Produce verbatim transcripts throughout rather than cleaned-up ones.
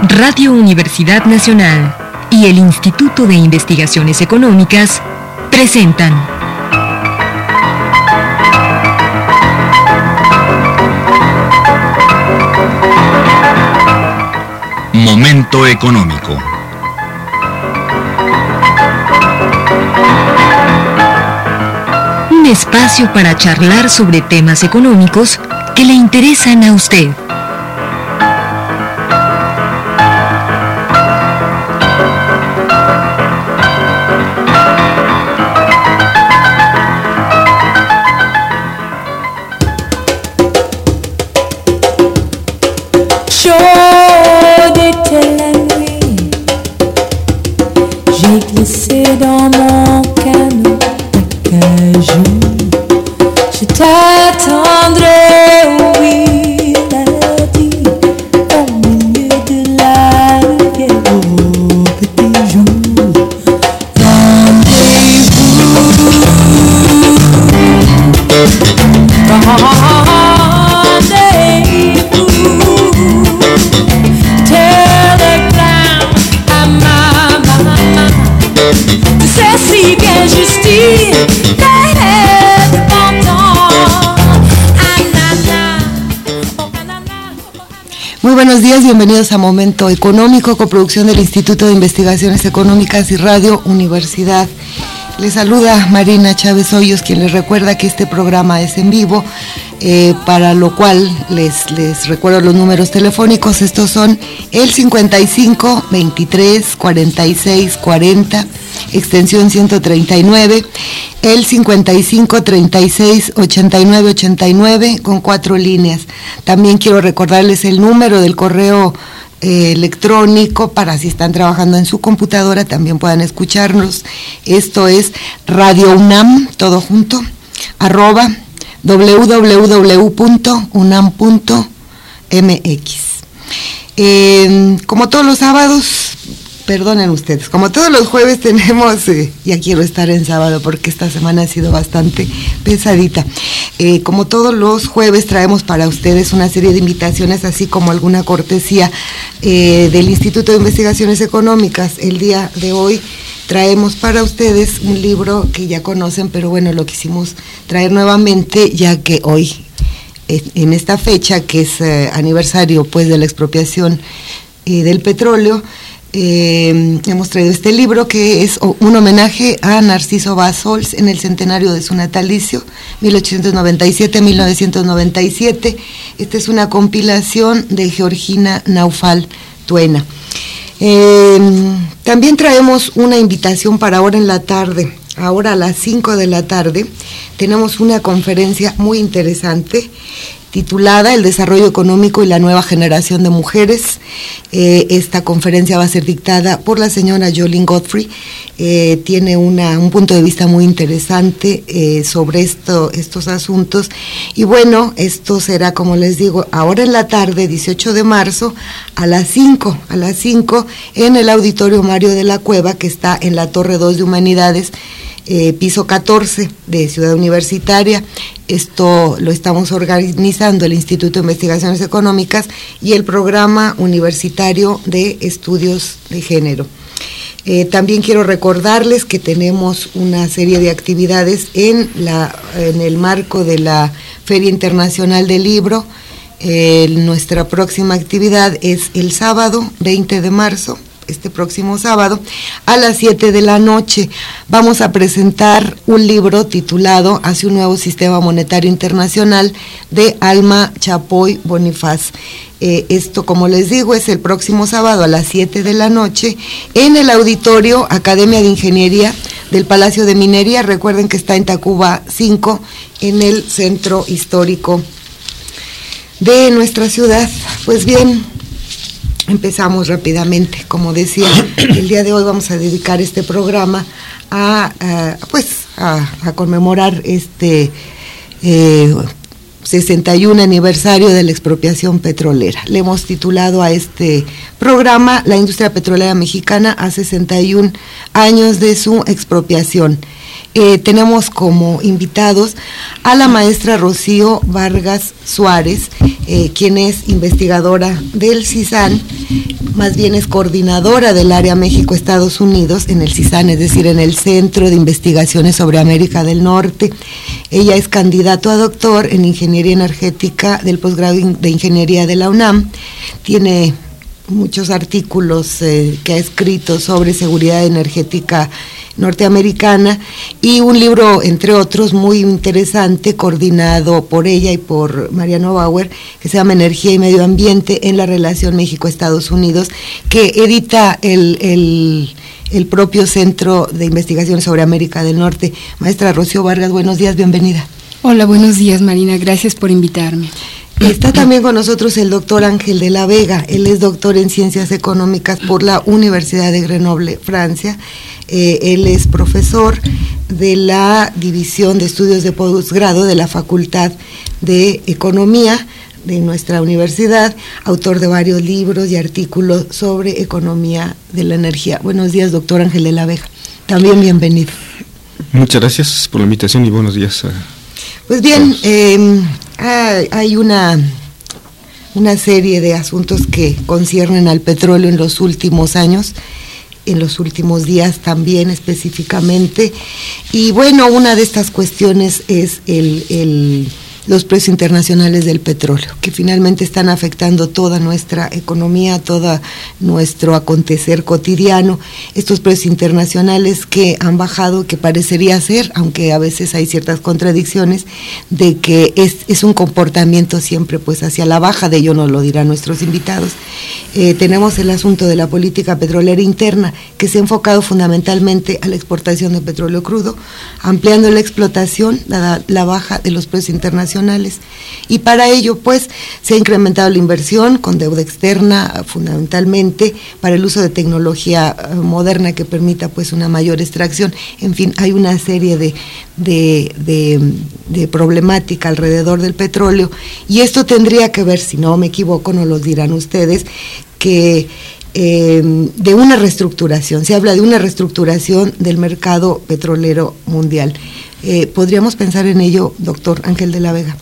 Radio Universidad Nacional y el Instituto de Investigaciones Económicas presentan Momento Económico. Un espacio para charlar sobre temas económicos que le interesan a usted. Glissé dans mon canot d'acajou. Je t'attendrai, oui, l'a dit, au milieu de la rivière au petit jour. Rendez-vous, rendez-vous, telegram à ma maman. C'est si bien justice, de bon temps. Muy buenos días, bienvenidos a Momento Económico, coproducción del Instituto de Investigaciones Económicas y Radio Universidad. Les saluda Marina Chávez Hoyos, quien les recuerda que este programa es en vivo, eh, para lo cual les, les recuerdo los números telefónicos. Estos son el cincuenta y cinco, veintitrés, cuarenta y seis, cuarenta, extensión ciento treinta y nueve, el cincuenta y cinco, treinta y seis, ochenta y nueve, ochenta y nueve, con cuatro líneas. También quiero recordarles el número del correo eh, electrónico para si están trabajando en su computadora también puedan escucharnos. Esto es Radio UNAM, todo junto, arroba doble u doble u doble u punto unam punto m x. Eh, como todos los sábados, perdonen ustedes, como todos los jueves tenemos, eh, ya quiero estar en sábado porque esta semana ha sido bastante pesadita. Eh, como todos los jueves traemos para ustedes una serie de invitaciones, así como alguna cortesía eh, del Instituto de Investigaciones Económicas. El día de hoy traemos para ustedes un libro que ya conocen, pero bueno, lo quisimos traer nuevamente, ya que hoy, en esta fecha, que es eh, aniversario pues de la expropiación eh, del petróleo, Eh, hemos traído este libro que es un homenaje a Narciso Bassols en el centenario de su natalicio, mil ochocientos noventa y siete a mil novecientos noventa y siete. Esta es una compilación de Georgina Naufal Tuena. Eh, también traemos una invitación para ahora en la tarde. Ahora a las cinco de la tarde tenemos una conferencia muy interesante titulada El desarrollo económico y la nueva generación de mujeres. Eh, esta conferencia va a ser dictada por la señora Jolene Godfrey. Eh, tiene una, un punto de vista muy interesante eh, sobre esto, estos asuntos. Y bueno, esto será, como les digo, ahora en la tarde, dieciocho de marzo, a las cinco, a las cinco, en el Auditorio Mario de la Cueva, que está en la Torre dos de Humanidades, Eh, piso catorce de Ciudad Universitaria. Esto lo estamos organizando el Instituto de Investigaciones Económicas y el Programa Universitario de Estudios de Género. Eh, también quiero recordarles que tenemos una serie de actividades en, la, en el marco de la Feria Internacional del Libro. Eh, nuestra próxima actividad es el sábado veinte de marzo, este próximo sábado, a las siete de la noche. Vamos a presentar un libro titulado Hacia un nuevo sistema monetario internacional, de Alma Chapoy Bonifaz. Eh, esto, como les digo, es el próximo sábado a las siete de la noche en el Auditorio Academia de Ingeniería del Palacio de Minería. Recuerden que está en Tacuba cinco, en el centro histórico de nuestra ciudad. Pues bien, empezamos rápidamente. Como decía, el día de hoy vamos a dedicar este programa a, a pues a, a conmemorar este eh, sesenta y un aniversario de la expropiación petrolera. Le hemos titulado a este programa La industria petrolera mexicana a sesenta y un años de su expropiación. Eh, tenemos como invitados a la maestra Rocío Vargas Suárez. eh, quien es investigadora del CISAN, más bien es coordinadora del área México-Estados Unidos en el CISAN, es decir, en el Centro de Investigaciones sobre América del Norte. Ella es candidato a doctor en Ingeniería Energética del posgrado de Ingeniería de la UNAM. Tiene muchos artículos eh, que ha escrito sobre seguridad energética norteamericana y un libro, entre otros, muy interesante, coordinado por ella y por Mariano Bauer, que se llama Energía y Medio Ambiente en la relación México-Estados Unidos, que edita el, el, el propio Centro de Investigaciones sobre América del Norte. Maestra Rocío Vargas, buenos días, bienvenida. Hola, buenos días, Marina, gracias por invitarme. Está también con nosotros el doctor Ángel de la Vega. Él es doctor en Ciencias Económicas por la Universidad de Grenoble, Francia. Eh, él es profesor de la División de Estudios de Posgrado de la Facultad de Economía de nuestra universidad, autor de varios libros y artículos sobre economía de la energía. Buenos días, doctor Ángel de la Vega. También bienvenido. Muchas gracias por la invitación y buenos días a Pues bien, eh, hay una, una serie de asuntos que conciernen al petróleo en los últimos años, en los últimos días también específicamente, y bueno, una de estas cuestiones es el, el, los precios internacionales del petróleo, que finalmente están afectando toda nuestra economía, todo nuestro acontecer cotidiano. Estos precios internacionales que han bajado, que parecería ser, aunque a veces hay ciertas contradicciones, de que es, es un comportamiento siempre pues hacia la baja, de ello nos lo dirán nuestros invitados. Eh, tenemos el asunto de la política petrolera interna, que se ha enfocado fundamentalmente a la exportación de petróleo crudo, ampliando la explotación, la, la baja de los precios internacionales, y para ello pues se ha incrementado la inversión con deuda externa fundamentalmente para el uso de tecnología moderna que permita pues una mayor extracción. En fin, hay una serie de, de, de, de problemática alrededor del petróleo, y esto tendría que ver, si no me equivoco, nos lo dirán ustedes, que eh, de una reestructuración, se habla de una reestructuración del mercado petrolero mundial. Eh, ¿Podríamos pensar en ello, doctor Ángel de la Vega?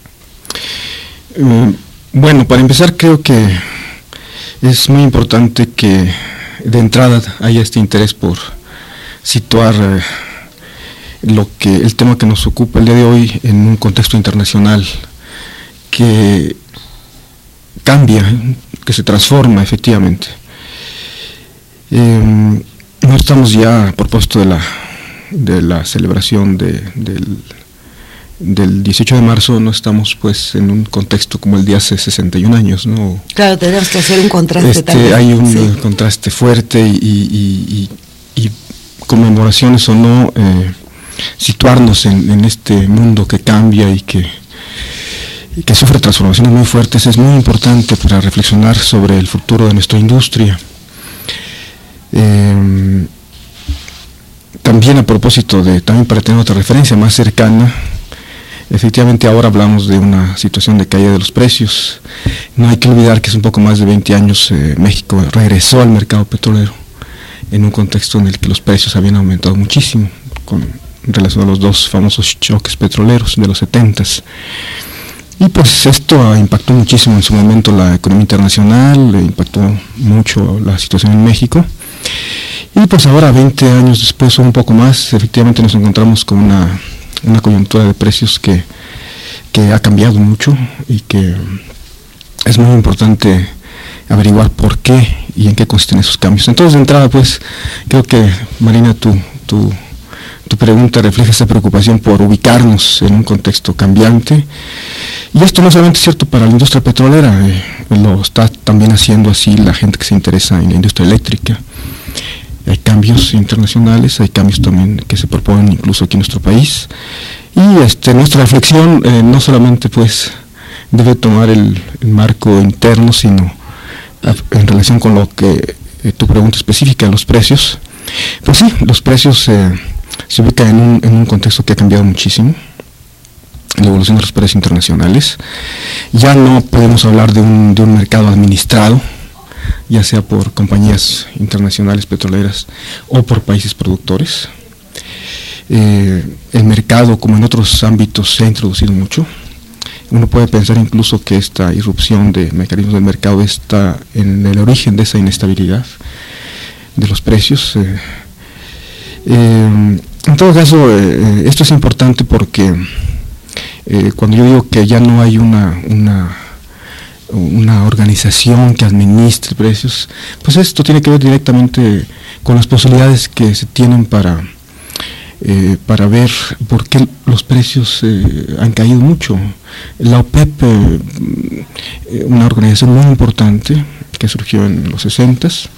Eh, bueno, para empezar creo que es muy importante que de entrada haya este interés por situar eh, lo que el tema que nos ocupa el día de hoy en un contexto internacional que cambia, que se transforma efectivamente. Eh, no estamos ya a propósito de la de la celebración de, del, del dieciocho de marzo, no estamos pues en un contexto como el de hace sesenta y un años, ¿no? Claro, tenemos que hacer un contraste este, también. Hay un sí. contraste fuerte y, y, y, y conmemoraciones o no, eh, situarnos en, en este mundo que cambia y que, y que sufre transformaciones muy fuertes es muy importante para reflexionar sobre el futuro de nuestra industria. Eh, También a propósito de, también para tener otra referencia más cercana, efectivamente ahora hablamos de una situación de caída de los precios. No hay que olvidar que hace un poco más de veinte años eh, México regresó al mercado petrolero en un contexto en el que los precios habían aumentado muchísimo con en relación a los dos famosos choques petroleros de los setentas. Y pues esto impactó muchísimo en su momento la economía internacional, impactó mucho la situación en México. Y pues ahora, veinte años después o un poco más, efectivamente nos encontramos con una, una coyuntura de precios que, que ha cambiado mucho y que es muy importante averiguar por qué y en qué consisten esos cambios. Entonces, de entrada, pues, creo que, Marina, tu, tu, tu pregunta refleja esa preocupación por ubicarnos en un contexto cambiante. Y esto no solamente es cierto para la industria petrolera, eh, lo está también haciendo así la gente que se interesa en la industria eléctrica. Hay cambios internacionales, hay cambios también que se proponen incluso aquí en nuestro país, y este, nuestra reflexión eh, no solamente pues debe tomar el, el marco interno, sino a, en relación con lo que eh, tu pregunta específica, los precios. Pues sí, los precios eh, se ubican en un, en un contexto que ha cambiado muchísimo, la evolución de los precios internacionales. Ya no podemos hablar de un, de un mercado administrado, ya sea por compañías internacionales petroleras o por países productores. Eh, el mercado, como en otros ámbitos, se ha introducido mucho. Uno puede pensar incluso que esta irrupción de mecanismos del mercado está en el origen de esa inestabilidad de los precios. Eh, eh, en todo caso, eh, esto es importante porque eh, cuando yo digo que ya no hay una, una, una organización que administre precios, pues esto tiene que ver directamente con las posibilidades que se tienen para Eh, para ver por qué los precios eh, han caído mucho. La OPEP, eh, una organización muy importante que surgió en los sesentas,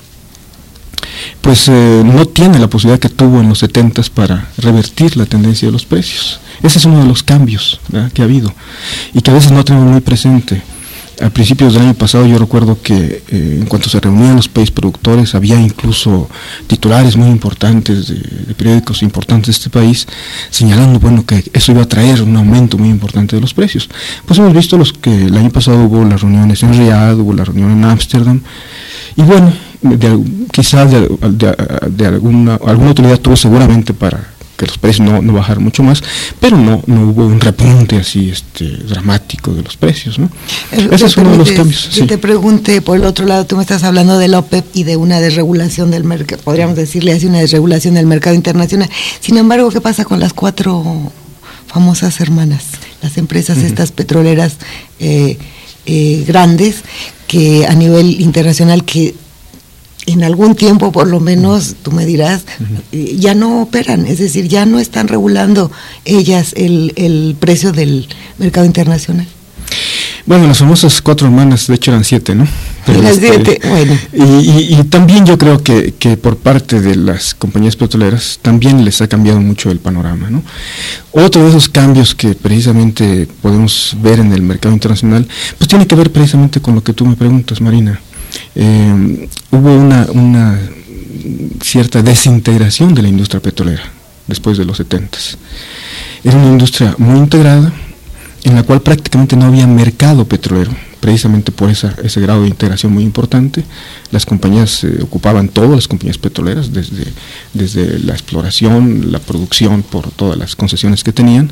pues eh, no tiene la posibilidad que tuvo en los setentas para revertir la tendencia de los precios. Ese es uno de los cambios, ¿verdad?, que ha habido y que a veces no tenemos muy presente. A principios del año pasado yo recuerdo que eh, en cuanto se reunían los países productores había incluso titulares muy importantes de, de periódicos importantes de este país señalando, bueno, que eso iba a traer un aumento muy importante de los precios. Pues hemos visto los que el año pasado hubo las reuniones en Riad, hubo la reunión en Ámsterdam y bueno, de, quizás de, de, de alguna, alguna utilidad tuvo seguramente para que los precios no, no bajaron mucho más, pero no, no hubo un repunte así este, dramático de los precios, ¿no? El, Ese es uno de los cambios. Yo sí. te pregunté, por el otro lado, tú me estás hablando de la OPEP y de una desregulación del mercado, podríamos decirle así, una desregulación del mercado internacional. Sin embargo, ¿qué pasa con las cuatro famosas hermanas, las empresas uh-huh. estas petroleras eh, eh, grandes, que a nivel internacional, que en algún tiempo por lo menos, tú me dirás, uh-huh. ya no operan, es decir, ya no están regulando ellas el, el precio del mercado internacional? Bueno, las famosas cuatro hermanas, de hecho eran siete, ¿no? Pero las este, siete, bueno. Y, y, y también yo creo que, que por parte de las compañías petroleras también les ha cambiado mucho el panorama, ¿no? Otro de esos cambios que precisamente podemos ver en el mercado internacional, pues tiene que ver precisamente con lo que tú me preguntas, Marina. Eh, hubo una, una cierta desintegración de la industria petrolera después de los setentas. Era una industria muy integrada en la cual prácticamente no había mercado petrolero, precisamente por esa, ese grado de integración muy importante. Las compañías eh, ocupaban todas las compañías petroleras, desde, desde la exploración, la producción, por todas las concesiones que tenían,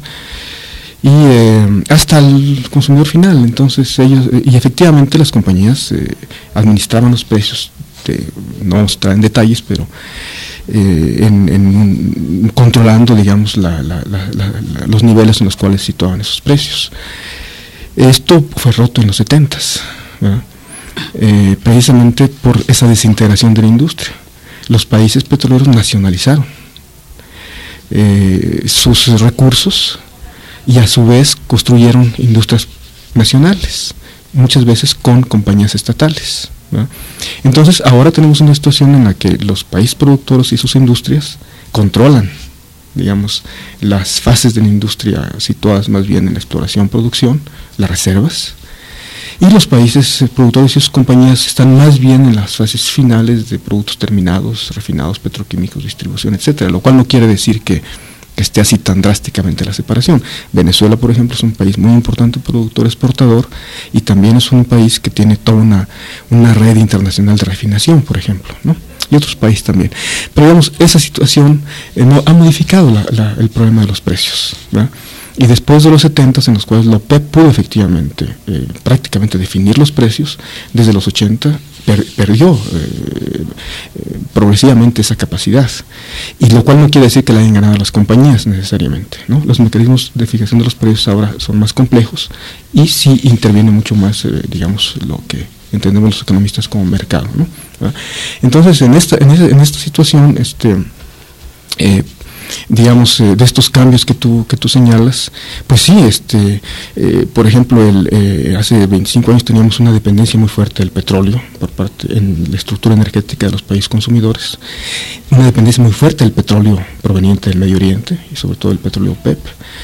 y eh, hasta el consumidor final. Entonces ellos, eh, y efectivamente las compañías eh, administraban los precios, de, no vamos a entrar en detalles, pero eh, en, en, controlando, digamos, la, la, la, la, la, los niveles en los cuales situaban esos precios. Esto fue roto en los setentas, ¿verdad? Eh, precisamente por esa desintegración de la industria. Los países petroleros nacionalizaron eh, sus recursos y a su vez construyeron industrias nacionales, muchas veces con compañías estatales, ¿verdad? Entonces ahora tenemos una situación en la que los países productores y sus industrias controlan, digamos, las fases de la industria situadas más bien en la exploración, producción, las reservas, y los países productores y sus compañías están más bien en las fases finales de productos terminados, refinados, petroquímicos, distribución, etcétera, lo cual no quiere decir que que esté así tan drásticamente la separación. Venezuela, por ejemplo, es un país muy importante productor exportador y también es un país que tiene toda una, una red internacional de refinación, por ejemplo, ¿no? Y otros países también. Pero digamos, esa situación eh, no, ha modificado la, la, el problema de los precios, ¿verdad? Y después de los setentas, en los cuales la OPEP pudo efectivamente eh, prácticamente definir los precios, desde los ochenta per, perdió eh, eh, progresivamente esa capacidad, y lo cual no quiere decir que la hayan ganado las compañías necesariamente, ¿no? Los mecanismos de fijación de los precios ahora son más complejos y sí interviene mucho más, eh, digamos, lo que entendemos los economistas como mercado, ¿no? ¿verdad? Entonces, en esta, en, esa, en esta situación, este eh, digamos, eh, de estos cambios que tú que tú señalas, pues sí, este, eh, por ejemplo, el, eh, hace veinticinco años teníamos una dependencia muy fuerte del petróleo por parte en la estructura energética de los países consumidores, una dependencia muy fuerte del petróleo proveniente del Medio Oriente y sobre todo el petróleo OPEP,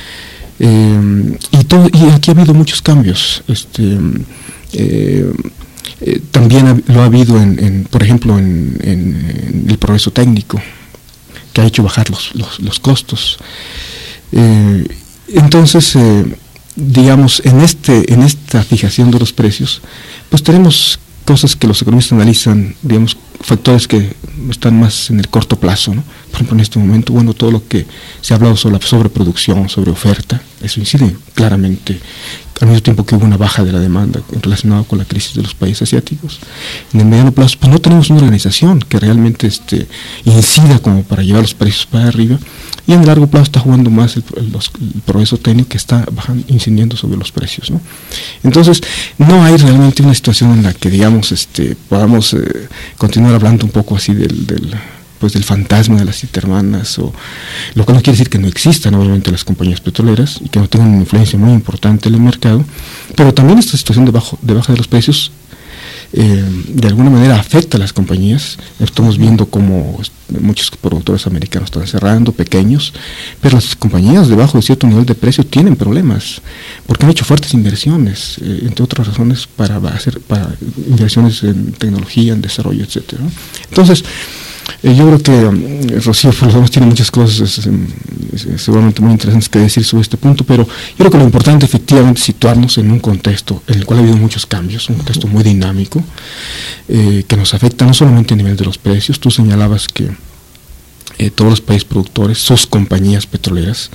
eh, y todo, y aquí ha habido muchos cambios, este, eh, eh, también ha, lo ha habido en, en por ejemplo, en, en, en el progreso técnico, que ha hecho bajar los, los, los costos. Eh, entonces, eh, digamos, en este en esta fijación de los precios, pues tenemos cosas que los economistas analizan, digamos, factores que están más en el corto plazo, ¿no? Por ejemplo, en este momento, bueno, todo lo que se ha hablado sobre la sobreproducción, sobre oferta, eso incide claramente al mismo tiempo que hubo una baja de la demanda relacionada con la crisis de los países asiáticos. En el mediano plazo, pues no tenemos una organización que realmente este, incida como para llevar los precios para arriba, y en el largo plazo está jugando más el, el, los, el progreso técnico que está bajando, incidiendo sobre los precios, ¿no? Entonces, no hay realmente una situación en la que, digamos, este, podamos eh, continuar hablando un poco así del, del pues del fantasma de las siete hermanas, o lo cual no quiere decir que no existan obviamente las compañías petroleras y que no tengan una influencia muy importante en el mercado, pero también esta situación de, bajo, de baja de los precios eh, de alguna manera afecta a las compañías. Estamos viendo como muchos productores americanos están cerrando, pequeños, pero las compañías debajo de cierto nivel de precio tienen problemas, porque han hecho fuertes inversiones, eh, entre otras razones, para hacer para inversiones en tecnología, en desarrollo, etcétera, ¿no? Entonces, Eh, yo creo que um, Rocío por lo menos tiene muchas cosas es, es, seguramente muy interesantes que decir sobre este punto, pero yo creo que lo importante efectivamente es situarnos en un contexto en el cual ha habido muchos cambios, un contexto muy dinámico, eh, que nos afecta no solamente a nivel de los precios. Tú señalabas que eh, todos los países productores, sus compañías petroleras,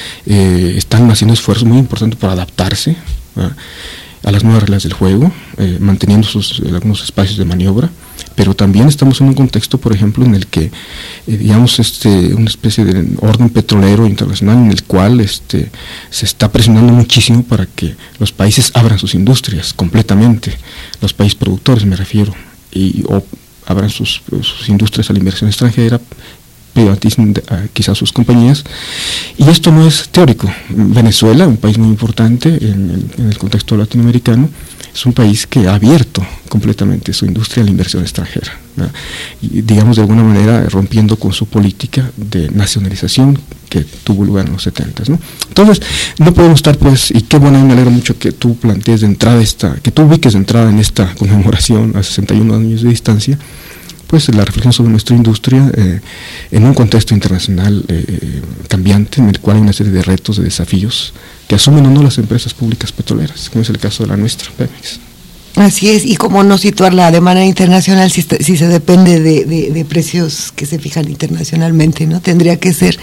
eh, están haciendo esfuerzos muy importantes para adaptarse, ¿verdad?, a las nuevas reglas del juego, eh, manteniendo sus, eh, algunos espacios de maniobra, pero también estamos en un contexto, por ejemplo, en el que, eh, digamos, este, una especie de orden petrolero internacional en el cual este, se está presionando muchísimo para que los países abran sus industrias completamente, los países productores me refiero, y, o abran sus, sus industrias a la inversión extranjera, privaticen quizás sus compañías, y esto no es teórico. Venezuela, un país muy importante en el, en el contexto latinoamericano, es un país que ha abierto completamente su industria a la inversión extranjera, ¿verdad?, y digamos de alguna manera rompiendo con su política de nacionalización que tuvo lugar en los setentas, ¿no? Entonces, no podemos estar pues, y qué bueno, me alegro mucho que tú plantees de entrada esta, que tú ubiques de entrada en esta conmemoración a sesenta y uno años de distancia, pues la reflexión sobre nuestra industria eh, en un contexto internacional eh, cambiante, en el cual hay una serie de retos, de desafíos que asumen o no las empresas públicas petroleras, como es el caso de la nuestra, Pemex. Así es, y cómo no situarla de manera internacional si, si se depende de, de, de precios que se fijan internacionalmente, ¿no? Tendría que ser.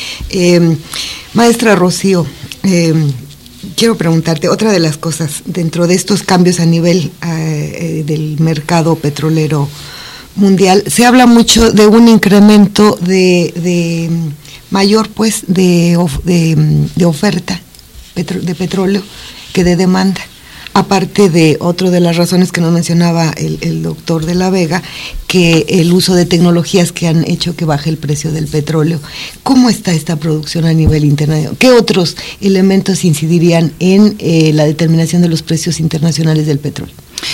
Eh, maestra Rocío, eh, quiero preguntarte, otra de las cosas, dentro de estos cambios a nivel eh, del mercado petrolero mundial, se habla mucho de un incremento de, de mayor pues de, de, de oferta petro, de petróleo que de demanda, aparte de otro de las razones que nos mencionaba el, el doctor de la Vega, que el uso de tecnologías que han hecho que baje el precio del petróleo. ¿Cómo está esta producción a nivel internacional? ¿Qué otros elementos incidirían en eh, la determinación de los precios internacionales del petróleo?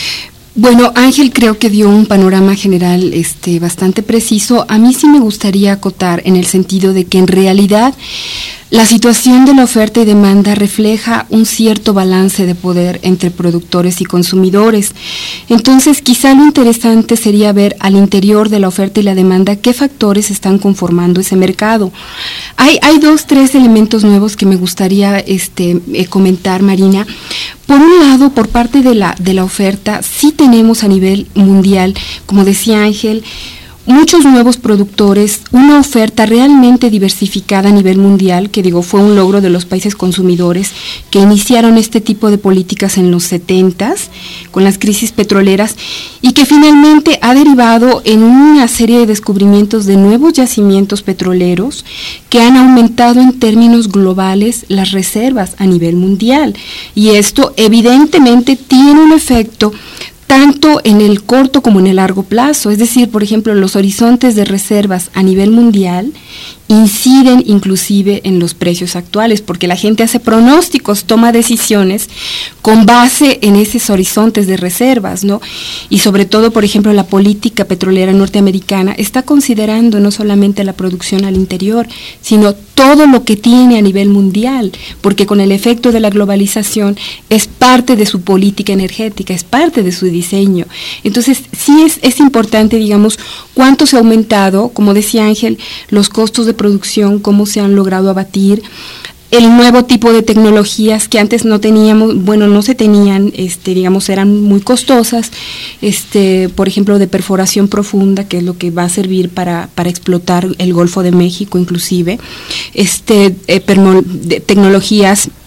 Bueno, Ángel creo que dio un panorama general este, bastante preciso. A mí sí me gustaría acotar en el sentido de que en realidad la situación de la oferta y demanda refleja un cierto balance de poder entre productores y consumidores. Entonces, quizá lo interesante sería ver al interior de la oferta y la demanda qué factores están conformando ese mercado. Hay, hay dos, tres elementos nuevos que me gustaría este, eh, comentar, Marina. Por un lado, por parte de la, de la oferta, sí tenemos a nivel mundial, como decía Ángel, muchos nuevos productores, una oferta realmente diversificada a nivel mundial, que digo fue un logro de los países consumidores que iniciaron este tipo de políticas en los setentas con las crisis petroleras y que finalmente ha derivado en una serie de descubrimientos de nuevos yacimientos petroleros que han aumentado en términos globales las reservas a nivel mundial, y esto evidentemente tiene un efecto tanto en el corto como en el largo plazo. Es decir, por ejemplo, los horizontes de reservas a nivel mundial inciden inclusive en los precios actuales, porque la gente hace pronósticos, toma decisiones con base en esos horizontes de reservas, ¿no? Y sobre todo, por ejemplo, la política petrolera norteamericana está considerando no solamente la producción al interior, sino todo lo que tiene a nivel mundial, porque con el efecto de la globalización es parte de su política energética, es parte de su diseño. Entonces, sí es, es importante, digamos, cuánto se ha aumentado, como decía Ángel, los costos de producción, cómo se han logrado abatir, el nuevo tipo de tecnologías que antes no teníamos, bueno, no se tenían, este, digamos, eran muy costosas, este, por ejemplo, de perforación profunda, que es lo que va a servir para, para explotar el Golfo de México, inclusive, este, eh, permo, de, tecnologías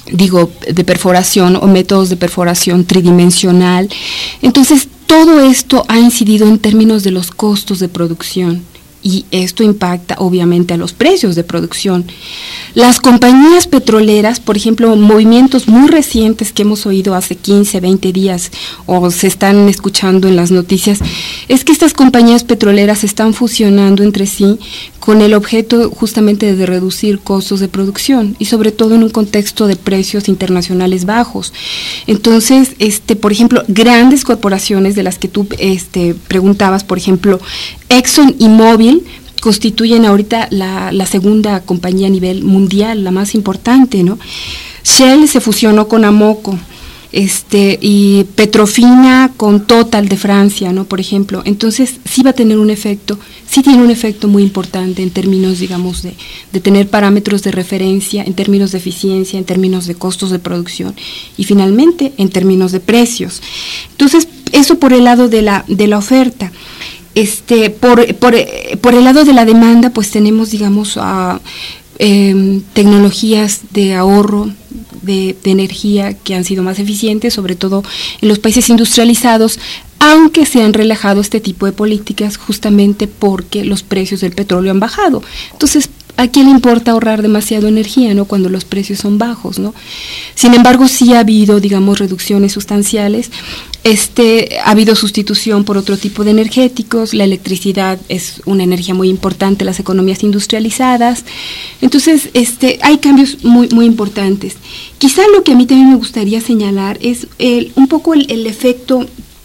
digo, de perforación o métodos de perforación tridimensional. Entonces, todo esto ha incidido en términos de los costos de producción. Y esto impacta obviamente a los precios de producción. Las compañías petroleras, por ejemplo, movimientos muy recientes que hemos oído hace quince, veinte días o se están escuchando en las noticias, es que estas compañías petroleras están fusionando entre sí con el objeto justamente de reducir costos de producción y sobre todo en un contexto de precios internacionales bajos. Entonces, este, por ejemplo, grandes corporaciones de las que tú este, preguntabas, por ejemplo, Exxon y Mobil, constituyen ahorita la, la segunda compañía a nivel mundial, la más importante, ¿no? Shell se fusionó con Amoco, este, y Petrofina con Total de Francia, ¿no? Por ejemplo, entonces sí va a tener un efecto, sí tiene un efecto muy importante en términos, digamos, de, de tener parámetros de referencia, en términos de eficiencia, en términos de costos de producción y finalmente en términos de precios. Entonces, eso por el lado de la, de la oferta. Este, por, por, por el lado de la demanda, pues tenemos, digamos, a, eh, tecnologías de ahorro de, de energía que han sido más eficientes, sobre todo en los países industrializados, aunque se han relajado este tipo de políticas justamente porque los precios del petróleo han bajado. Entonces, ¿a quién le importa ahorrar demasiado energía, no, cuando los precios son bajos, no? Sin embargo, sí ha habido, digamos, reducciones sustanciales. Este, ha habido sustitución por otro tipo de energéticos. La electricidad es una energía muy importante en las economías industrializadas. Entonces, este, hay cambios muy, muy importantes. Quizá lo que a mí también me gustaría señalar es el, un poco el, el efecto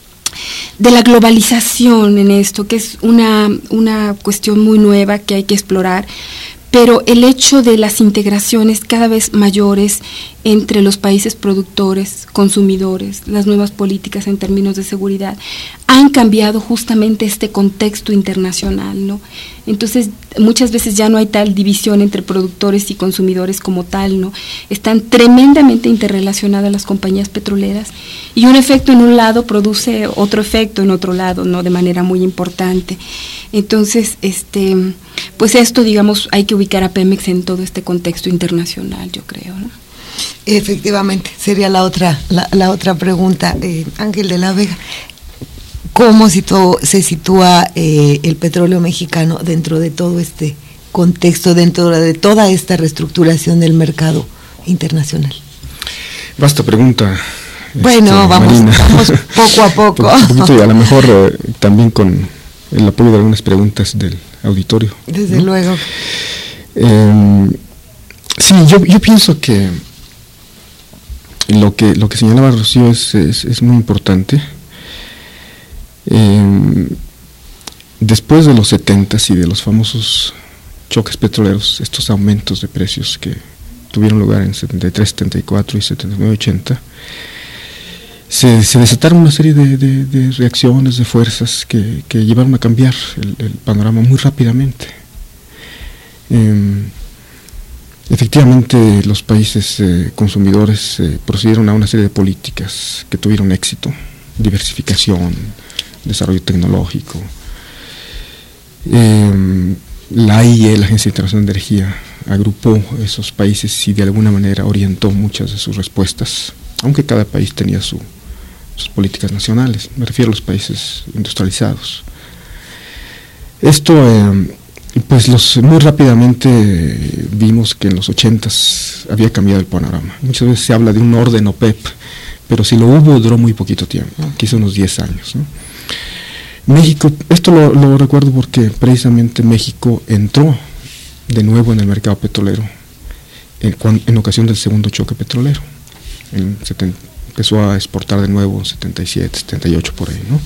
de la globalización en esto, que es una, una cuestión muy nueva que hay que explorar, pero el hecho de las integraciones cada vez mayores entre los países productores, consumidores, las nuevas políticas en términos de seguridad, han cambiado justamente este contexto internacional, ¿no? Entonces, muchas veces ya no hay tal división entre productores y consumidores como tal, ¿no? Están tremendamente interrelacionadas las compañías petroleras y un efecto en un lado produce otro efecto en otro lado, ¿no? De manera muy importante. Entonces, este, pues esto, digamos, hay que ubicar a Pemex en todo este contexto internacional, yo creo, ¿no? Efectivamente, sería la otra, la, la otra pregunta, eh, Ángel de la Vega. ¿Cómo situ- se sitúa eh, el petróleo mexicano dentro de todo este contexto, dentro de toda esta reestructuración del mercado internacional? Basta pregunta. Bueno, este, vamos, vamos poco a poco. Un poquito y a lo mejor eh, también con el apoyo de algunas preguntas del auditorio. Desde ¿no? luego. Eh, sí, yo, yo pienso que lo que lo que señalaba Rocío es, es, es muy importante. Eh, después de los setentas y de los famosos choques petroleros, estos aumentos de precios que tuvieron lugar en setenta y tres, setenta y cuatro y setenta y nueve, ochenta, se, se desataron una serie de, de, de reacciones, de fuerzas que, que llevaron a cambiar el, el panorama muy rápidamente. Eh, efectivamente, los países eh, consumidores eh, procedieron a una serie de políticas que tuvieron éxito: diversificación, desarrollo tecnológico. Eh, la A I E, la Agencia Internacional de Energía, agrupó esos países y de alguna manera orientó muchas de sus respuestas, aunque cada país tenía su, sus políticas nacionales. Me refiero a los países industrializados. Esto, eh, pues los, muy rápidamente eh, vimos que en los ochentas había cambiado el panorama. Muchas veces se habla de un orden OPEP, pero si lo hubo duró muy poquito tiempo, quizá unos diez años, ¿no? México, esto lo, lo recuerdo porque precisamente México entró de nuevo en el mercado petrolero en, en ocasión del segundo choque petrolero. En setenta, empezó a exportar de nuevo en setenta y siete, setenta y ocho por ahí, ¿no?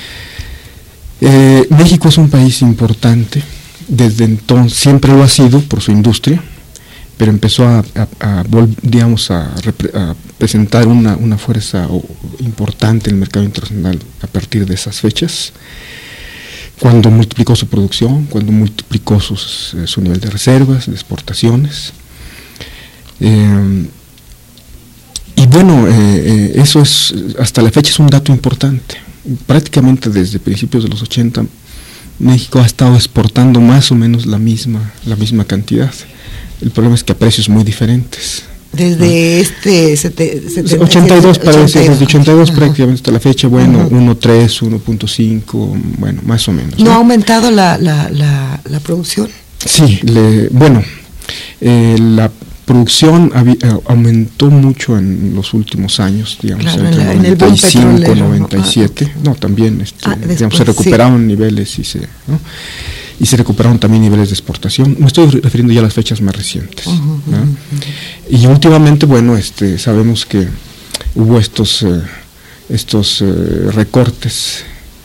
Eh, México es un país importante, desde entonces siempre lo ha sido por su industria, pero empezó a, a, a digamos a, a presentar una, una fuerza importante en el mercado internacional a partir de esas fechas, cuando multiplicó su producción, cuando multiplicó sus, eh, su nivel de reservas, de exportaciones. Eh, y bueno, eh, eh, eso es, hasta la fecha es un dato importante. Prácticamente desde principios de los ochenta, México ha estado exportando más o menos la misma, la misma cantidad. El problema es que a precios muy diferentes. Desde este setenta, ochenta y dos parece, desde ochenta y dos Ajá. prácticamente hasta la fecha, bueno, Ajá. uno punto tres, uno punto cinco, bueno, más o menos. ¿No, ¿no? ha aumentado la, la, la, la producción? Sí, le, bueno, eh, la producción había, aumentó mucho en los últimos años, digamos, Claro, entre en la- en el noventa y boom cinco, petrolero, noventa y siete, no, también, este, Ah, digamos, después, se recuperaron sí. niveles y se, ¿no? y se recuperaron también niveles de exportación. Me estoy refiriendo ya a las fechas más recientes. Uh-huh, ¿no? uh-huh. Y últimamente, bueno, este, sabemos que hubo estos, eh, estos eh, recortes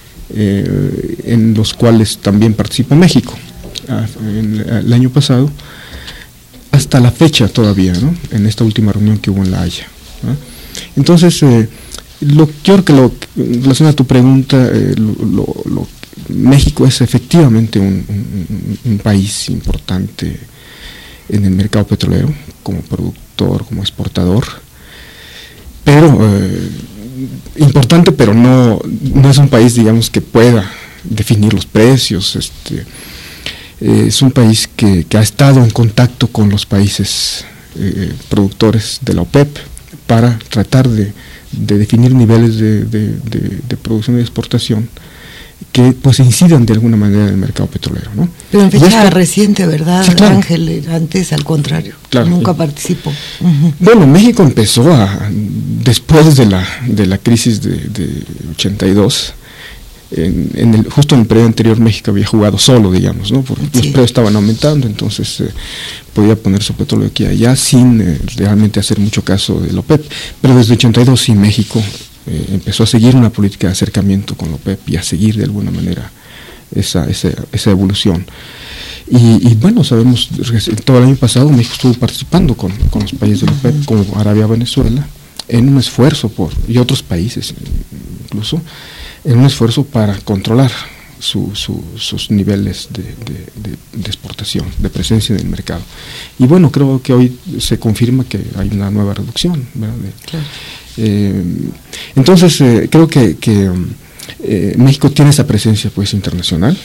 eh, en los cuales también participó México. Ah, en, el año pasado, hasta la fecha todavía, ¿no? En esta última reunión que hubo en La Haya, ¿no? Entonces, eh, lo, yo creo que lo, en relación a tu pregunta, eh, lo, lo, lo, México es efectivamente un, un, un país importante en el mercado petrolero, como productor, como exportador, pero eh, importante, pero no, no es un país, digamos, que pueda definir los precios. Este, eh, es un país que, que ha estado en contacto con los países eh, productores de la OPEP para tratar de, de definir niveles de, de, de, de producción y de exportación que pues incidan de alguna manera en el mercado petrolero, ¿no? Pero en Y fecha esto- reciente, ¿verdad, Sí, claro. Ángel? Antes, al contrario, Claro. nunca participó. Uh-huh. Bueno, México empezó a, después de la, de la crisis de, de ochenta y dos, en, en el, justo en el periodo anterior México había jugado solo, digamos, ¿no? Porque Sí. los precios estaban aumentando, entonces eh, podía poner su petróleo aquí y allá sin eh, realmente hacer mucho caso de la OPEP. Pero desde ochenta y dos sí México eh, empezó a seguir una política de acercamiento con la OPEP y a seguir de alguna manera esa, esa, esa evolución. Y, y bueno, sabemos, todo el año pasado México estuvo participando con, con los países de la OPEP, como Arabia, Venezuela, en un esfuerzo por, y otros países incluso, en un esfuerzo para controlar su, su, sus niveles de, de, de, de exportación, de presencia en el mercado. Y bueno, creo que hoy se confirma que hay una nueva reducción, ¿verdad? De, Claro. eh, entonces, eh, creo que, que eh, México tiene esa presencia pues internacional,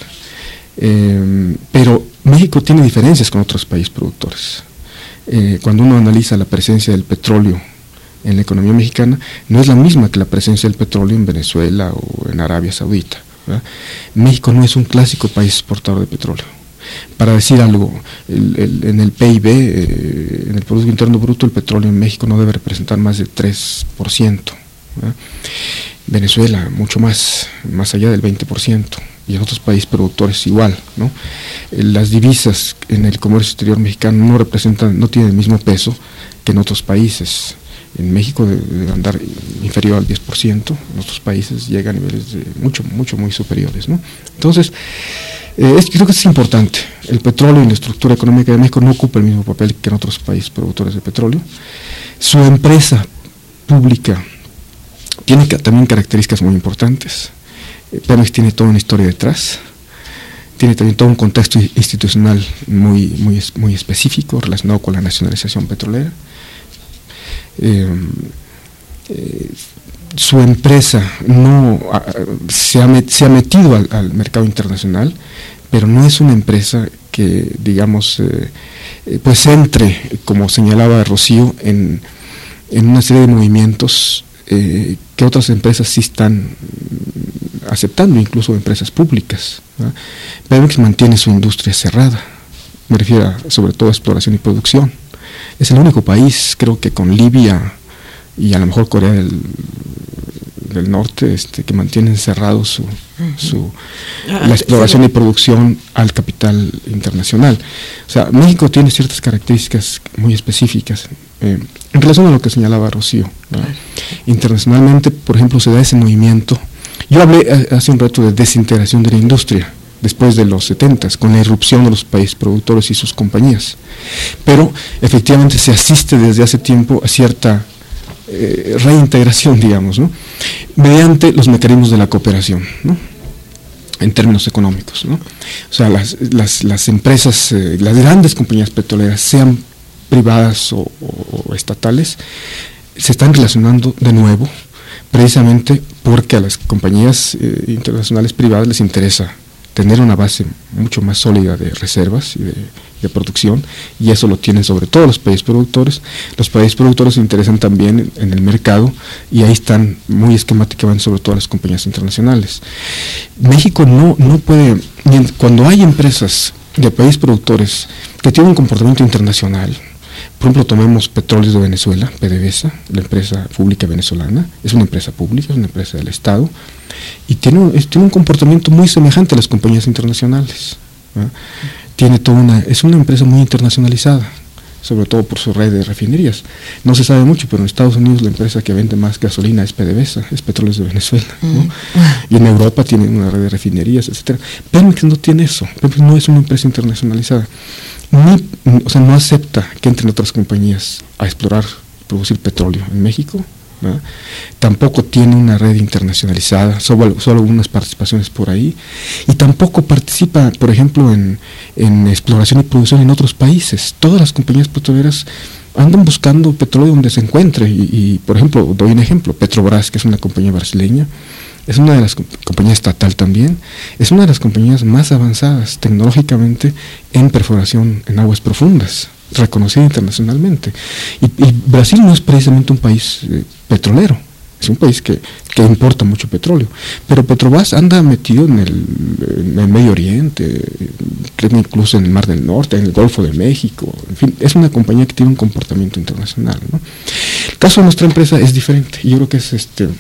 eh, pero México tiene diferencias con otros países productores. Eh, cuando uno analiza la presencia del petróleo en la economía mexicana, no es la misma que la presencia del petróleo en Venezuela o en Arabia Saudita, ¿verdad? México no es un clásico país exportador de petróleo. Para decir algo, el, el, en el P I B, eh, en el Producto Interno Bruto, el petróleo en México no debe representar más de tres por ciento, ¿verdad? Venezuela mucho más, más allá del veinte por ciento, y en otros países productores igual, ¿no? Eh, las divisas en el comercio exterior mexicano no representan, no tienen el mismo peso que en otros países. En México debe, debe andar inferior al diez por ciento, en otros países llega a niveles de mucho, mucho, muy superiores, ¿no? Entonces, eh, es, creo que es importante. El petróleo en la estructura económica de México no ocupa el mismo papel que en otros países productores de petróleo. Su empresa pública tiene también características muy importantes. Eh, Pemex tiene toda una historia detrás, tiene también todo un contexto institucional muy, muy, muy específico relacionado con la nacionalización petrolera. Eh, eh, su empresa no a, se, ha met, se ha metido al, al mercado internacional, pero no es una empresa que, digamos, eh, eh, pues entre, como señalaba Rocío, en, en una serie de movimientos eh, que otras empresas sí están aceptando, incluso empresas públicas, ¿verdad? Pemex mantiene su industria cerrada, me refiero a, sobre todo a exploración y producción. Es el único país, creo que con Libia y a lo mejor Corea del, del Norte, este, que mantienen cerrado su, su la exploración y producción al capital internacional. O sea, México tiene ciertas características muy específicas eh, en relación a lo que señalaba Rocío, ¿no? Internacionalmente, por ejemplo, se da ese movimiento. Yo hablé hace un rato de desintegración de la industria después de los setentas, con la irrupción de los países productores y sus compañías. Pero efectivamente se asiste desde hace tiempo a cierta eh, reintegración, digamos, ¿no? Mediante los mecanismos de la cooperación, ¿no? En términos económicos, ¿no? O sea, las, las, las empresas, eh, las grandes compañías petroleras, sean privadas o, o, o estatales, se están relacionando de nuevo, precisamente porque a las compañías eh, internacionales privadas les interesa tener una base mucho más sólida de reservas y de, de producción, y eso lo tienen sobre todo los países productores. Los países productores se interesan también en, en el mercado, y ahí están muy esquemáticamente sobre todo las compañías internacionales. México no, no puede, cuando hay empresas de países productores que tienen un comportamiento internacional, por ejemplo, tomemos Petróleos de Venezuela, PDVSA, la empresa pública venezolana, es una empresa pública, es una empresa del Estado, y tiene un, tiene un comportamiento muy semejante a las compañías internacionales, ¿no? Tiene toda una, es una empresa muy internacionalizada, sobre todo por su red de refinerías. No se sabe mucho, pero en Estados Unidos la empresa que vende más gasolina es PDVSA, es Petróleos de Venezuela, ¿no? Mm. Y en Europa tienen una red de refinerías, etcétera. Pemex no tiene eso, Pemex no es una empresa internacionalizada. Ni, o sea, no acepta que entren otras compañías a explorar, producir petróleo en México, ¿no? Tampoco tiene una red internacionalizada, solo, solo unas participaciones por ahí, y tampoco participa, por ejemplo, en, en exploración y producción en otros países. Todas las compañías petroleras andan buscando petróleo donde se encuentre, y, y por ejemplo, doy un ejemplo, Petrobras, que es una compañía brasileña, es una de las compañías estatal también, es una de las compañías más avanzadas tecnológicamente en perforación en aguas profundas, reconocida internacionalmente. Y, y Brasil no es precisamente un país eh, petrolero, es un país que, que importa mucho petróleo, pero Petrobras anda metido en el, en el Medio Oriente, incluso en el Mar del Norte, en el Golfo de México, en fin, es una compañía que tiene un comportamiento internacional, ¿no? El caso de nuestra empresa es diferente, y yo creo que es este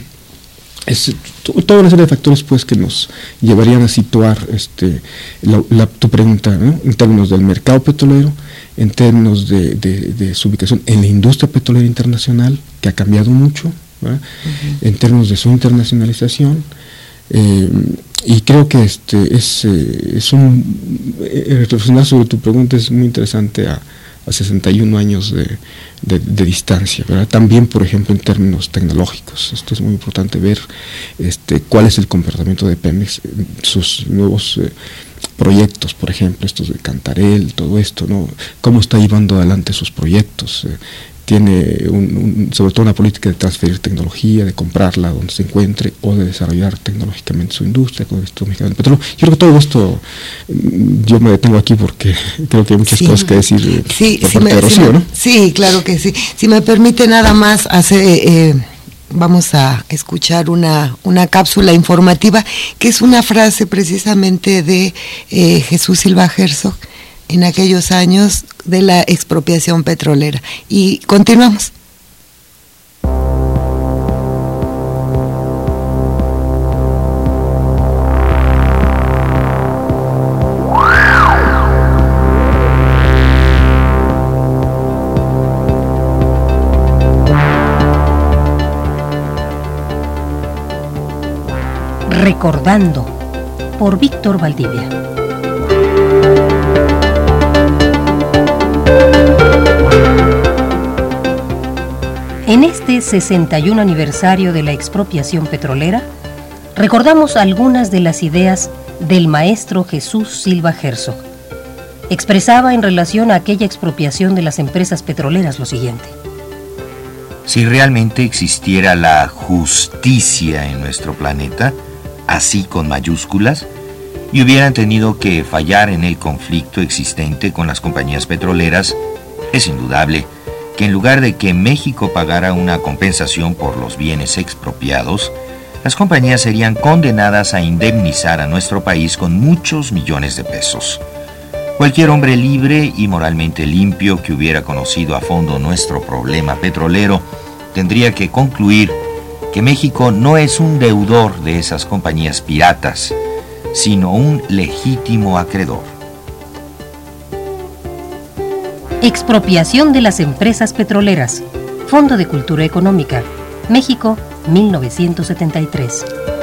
es toda una serie de factores pues que nos llevarían a situar este la, la, tu pregunta, ¿no? En términos del mercado petrolero, en términos de, de, de su ubicación en la industria petrolera internacional, que ha cambiado mucho, ¿verdad? Uh-huh. En términos de su internacionalización, eh, y creo que este es, eh, es un eh, reflexionar sobre tu pregunta es muy interesante a a sesenta y un años de, de, de distancia, ¿verdad? También, por ejemplo, en términos tecnológicos, esto es muy importante ver este, cuál es el comportamiento de Pemex, sus nuevos eh, proyectos, por ejemplo, estos de Cantarell, todo esto, ¿no? Cómo está llevando adelante sus proyectos, eh, tiene un, un, sobre todo una política de transferir tecnología, de comprarla donde se encuentre, o de desarrollar tecnológicamente su industria, con esto mexicano del petróleo. Yo creo que todo esto, yo me detengo aquí porque creo que hay muchas sí. cosas que decir sí, por sí, parte me, de Rocío, sí, ¿no? Sí, claro que sí. Si me permite nada más hacer, eh, vamos a escuchar una, una cápsula informativa, que es una frase precisamente de eh, Jesús Silva Herzog, en aquellos años de la expropiación petrolera. Y continuamos. Recordando, por Víctor Valdivia. En este sesenta y uno aniversario de la expropiación petrolera, recordamos algunas de las ideas del maestro Jesús Silva Herzog. Expresaba en relación a aquella expropiación de las empresas petroleras lo siguiente: si realmente existiera la justicia en nuestro planeta, así con mayúsculas, y hubieran tenido que fallar en el conflicto existente con las compañías petroleras, es indudable que en lugar de que México pagara una compensación por los bienes expropiados, las compañías serían condenadas a indemnizar a nuestro país con muchos millones de pesos. Cualquier hombre libre y moralmente limpio que hubiera conocido a fondo nuestro problema petrolero tendría que concluir que México no es un deudor de esas compañías piratas, sino un legítimo acreedor. Expropiación de las empresas petroleras. Fondo de Cultura Económica. México, mil novecientos setenta y tres.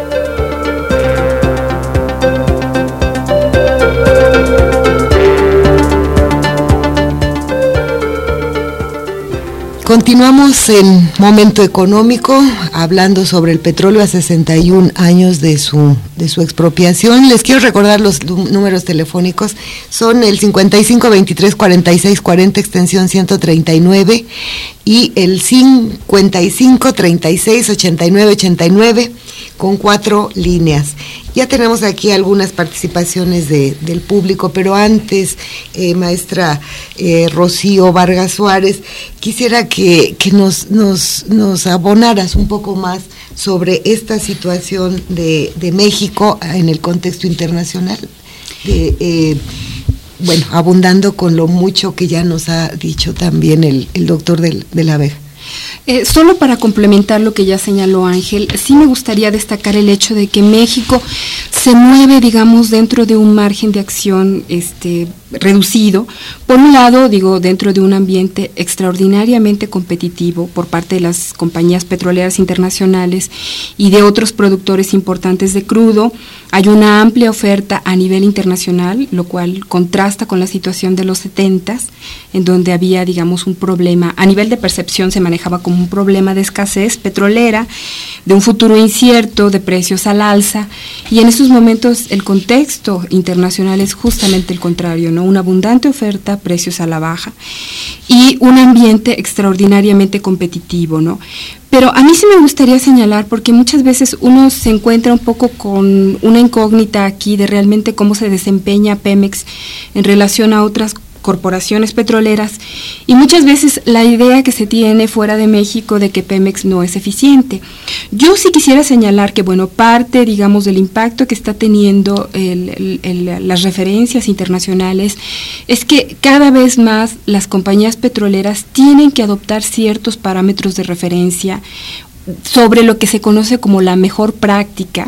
Continuamos en Momento Económico, hablando sobre el petróleo a sesenta y un años de su, de su expropiación. Les quiero recordar los números telefónicos, son el cincuenta y cinco veintitrés cuarenta y seis cuarenta, extensión ciento treinta y nueve, y el cincuenta y cinco treinta y seis ochenta y nueve ochenta y nueve, con cuatro líneas. Ya tenemos aquí algunas participaciones de, del público, pero antes, eh, maestra eh, Rocío Vargas Suárez, quisiera que, que nos, nos, nos abonaras un poco más sobre esta situación de, de México en el contexto internacional, de, eh, bueno, abundando con lo mucho que ya nos ha dicho también el, el doctor de, de la Vega. Eh, solo para complementar lo que ya señaló Ángel, sí me gustaría destacar el hecho de que México se mueve, digamos, dentro de un margen de acción este, reducido. Por un lado, digo, dentro de un ambiente extraordinariamente competitivo por parte de las compañías petroleras internacionales y de otros productores importantes de crudo. Hay una amplia oferta a nivel internacional, lo cual contrasta con la situación de los setentas, en donde había, digamos, un problema, a nivel de percepción se manejaba como un problema de escasez petrolera, de un futuro incierto, de precios al alza, y en estos momentos el contexto internacional es justamente el contrario, ¿no? Una abundante oferta, precios a la baja, y un ambiente extraordinariamente competitivo, ¿no? Pero a mí sí me gustaría señalar, porque muchas veces uno se encuentra un poco con una incógnita aquí de realmente cómo se desempeña Pemex en relación a otras corporaciones petroleras, y muchas veces la idea que se tiene fuera de México de que Pemex no es eficiente. Yo sí quisiera señalar que, bueno, parte, digamos, del impacto que está teniendo el, el, el, las referencias internacionales es que cada vez más las compañías petroleras tienen que adoptar ciertos parámetros de referencia sobre lo que se conoce como la mejor práctica,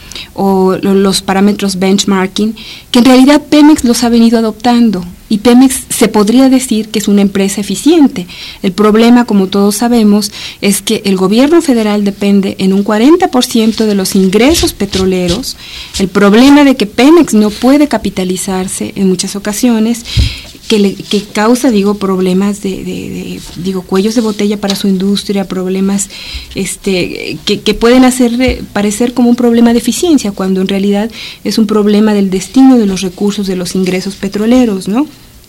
o los parámetros benchmarking, que en realidad Pemex los ha venido adoptando, y Pemex se podría decir que es una empresa eficiente. El problema, como todos sabemos, es que el gobierno federal depende en un cuarenta por ciento de los ingresos petroleros. El problema de que Pemex no puede capitalizarse en muchas ocasiones, que, le, que causa, digo, problemas de, de, de, digo, cuellos de botella para su industria, problemas este, que, que pueden hacer parecer como un problema de eficiencia, cuando en realidad es un problema del destino de los recursos, de los ingresos petroleros, ¿no?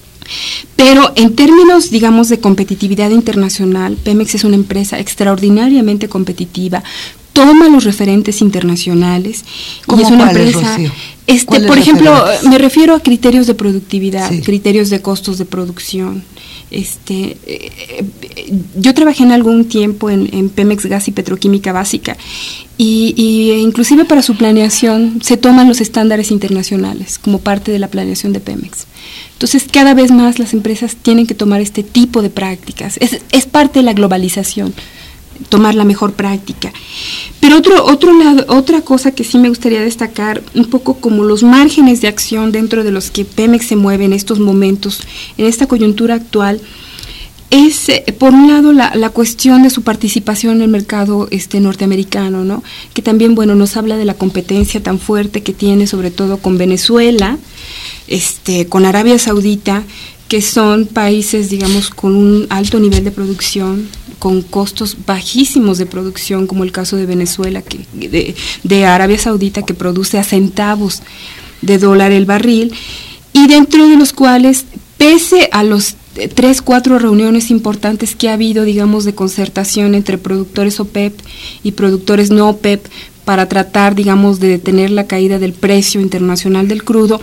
Pero en términos, digamos, de competitividad internacional, Pemex es una empresa extraordinariamente competitiva, toma los referentes internacionales y es una empresa, este, por ejemplo, me refiero a criterios de productividad, sí. criterios de costos de producción. Este, eh, yo trabajé en algún tiempo en, en Pemex Gas y Petroquímica Básica, y, y inclusive para su planeación se toman los estándares internacionales como parte de la planeación de Pemex. Entonces, cada vez más las empresas tienen que tomar este tipo de prácticas. Es, es parte de la globalización, tomar la mejor práctica. Pero otro, otro lado, otra cosa que sí me gustaría destacar, un poco como los márgenes de acción dentro de los que Pemex se mueve en estos momentos, en esta coyuntura actual, es, eh, por un lado, la, la cuestión de su participación en el mercado este, norteamericano, ¿no? Que también, bueno, nos habla de la competencia tan fuerte que tiene, sobre todo con Venezuela, este, con Arabia Saudita, que son países, digamos, con un alto nivel de producción, con costos bajísimos de producción, como el caso de Venezuela, que, de, de Arabia Saudita, que produce a centavos de dólar el barril, y dentro de los cuales, pese a los tres, cuatro reuniones importantes que ha habido, digamos, de concertación entre productores OPEP y productores no OPEP, para tratar, digamos, de detener la caída del precio internacional del crudo,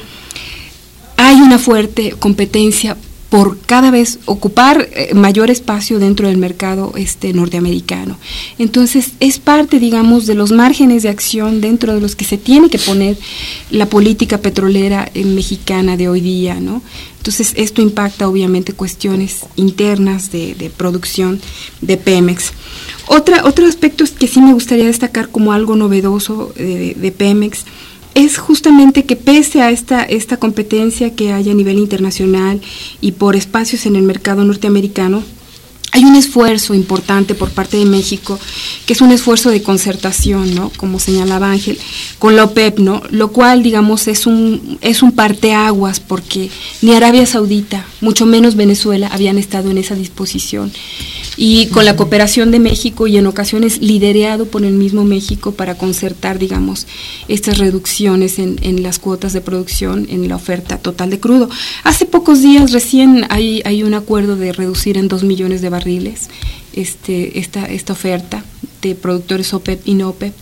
hay una fuerte competencia por cada vez ocupar eh, mayor espacio dentro del mercado este norteamericano. Entonces, es parte, digamos, de los márgenes de acción dentro de los que se tiene que poner la política petrolera eh, mexicana de hoy día, ¿no? Entonces, esto impacta obviamente cuestiones internas de, de producción de Pemex. Otra, otro aspecto que sí me gustaría destacar como algo novedoso de, de Pemex es justamente que, pese a esta, esta competencia que hay a nivel internacional y por espacios en el mercado norteamericano, hay un esfuerzo importante por parte de México, que es un esfuerzo de concertación, ¿no? Como señalaba Ángel, con la OPEP, ¿no? Lo cual, digamos, es un, es un parteaguas, porque ni Arabia Saudita, mucho menos Venezuela, habían estado en esa disposición. Y con la cooperación de México, y en ocasiones liderado por el mismo México, para concertar, digamos, estas reducciones en, en las cuotas de producción, en la oferta total de crudo. Hace pocos días recién hay, hay un acuerdo de reducir en dos millones de barriles este, esta, esta oferta de productores OPEP y no OPEP,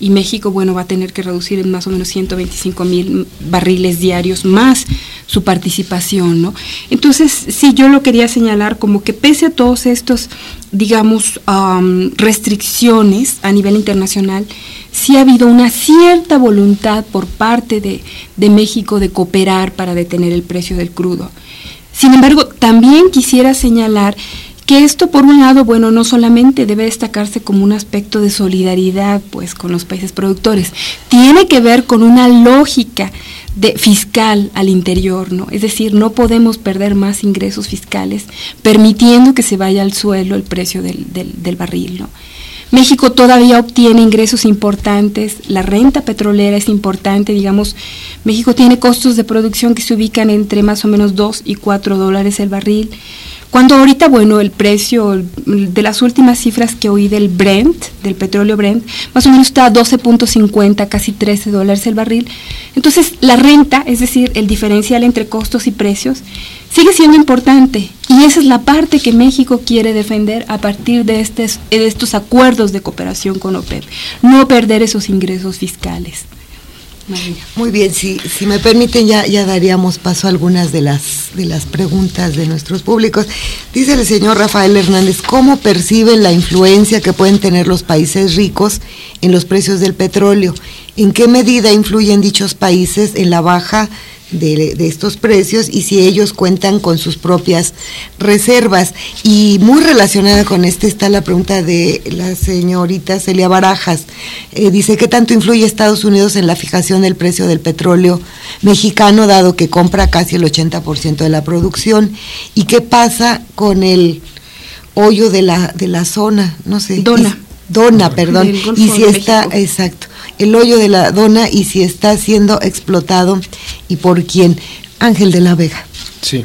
y México, bueno, va a tener que reducir en más o menos ciento veinticinco mil barriles diarios más su participación, ¿no? Entonces, sí, yo lo quería señalar como que pese a todos estos, digamos, um, restricciones a nivel internacional, sí ha habido una cierta voluntad por parte de, de México de cooperar para detener el precio del crudo. Sin embargo, también quisiera señalar que esto, por un lado, bueno, no solamente debe destacarse como un aspecto de solidaridad, pues, con los países productores, tiene que ver con una lógica de fiscal al interior, ¿no? Es decir, no podemos perder más ingresos fiscales permitiendo que se vaya al suelo el precio del, del, del barril, ¿no? México todavía obtiene ingresos importantes, la renta petrolera es importante, digamos, México tiene costos de producción que se ubican entre más o menos dos y cuatro dólares el barril, cuando ahorita, bueno, el precio de las últimas cifras que oí del Brent, del petróleo Brent, más o menos está a doce punto cincuenta, casi trece dólares el barril. Entonces, la renta, es decir, el diferencial entre costos y precios, sigue siendo importante. Y esa es la parte que México quiere defender a partir de, estes, de estos acuerdos de cooperación con OPEP. No perder esos ingresos fiscales. María. Muy bien, si, si me permiten ya, ya daríamos paso a algunas de las, de las preguntas de nuestros públicos. Dice el señor Rafael Hernández, ¿cómo perciben la influencia que pueden tener los países ricos en los precios del petróleo? ¿En qué medida influyen dichos países en la baja de, de estos precios y si ellos cuentan con sus propias reservas? Y muy relacionada con este está la pregunta de la señorita Celia Barajas. Eh, dice, ¿qué tanto influye Estados Unidos en la fijación del precio del petróleo mexicano, dado que compra casi el ochenta por ciento de la producción? ¿Y qué pasa con el hoyo de la, de la zona? No sé. Dona. Y, Dona, perdón. Y si está, exacto, el hoyo de la Dona y si está siendo explotado y por quién. Ángel de la Vega. Sí.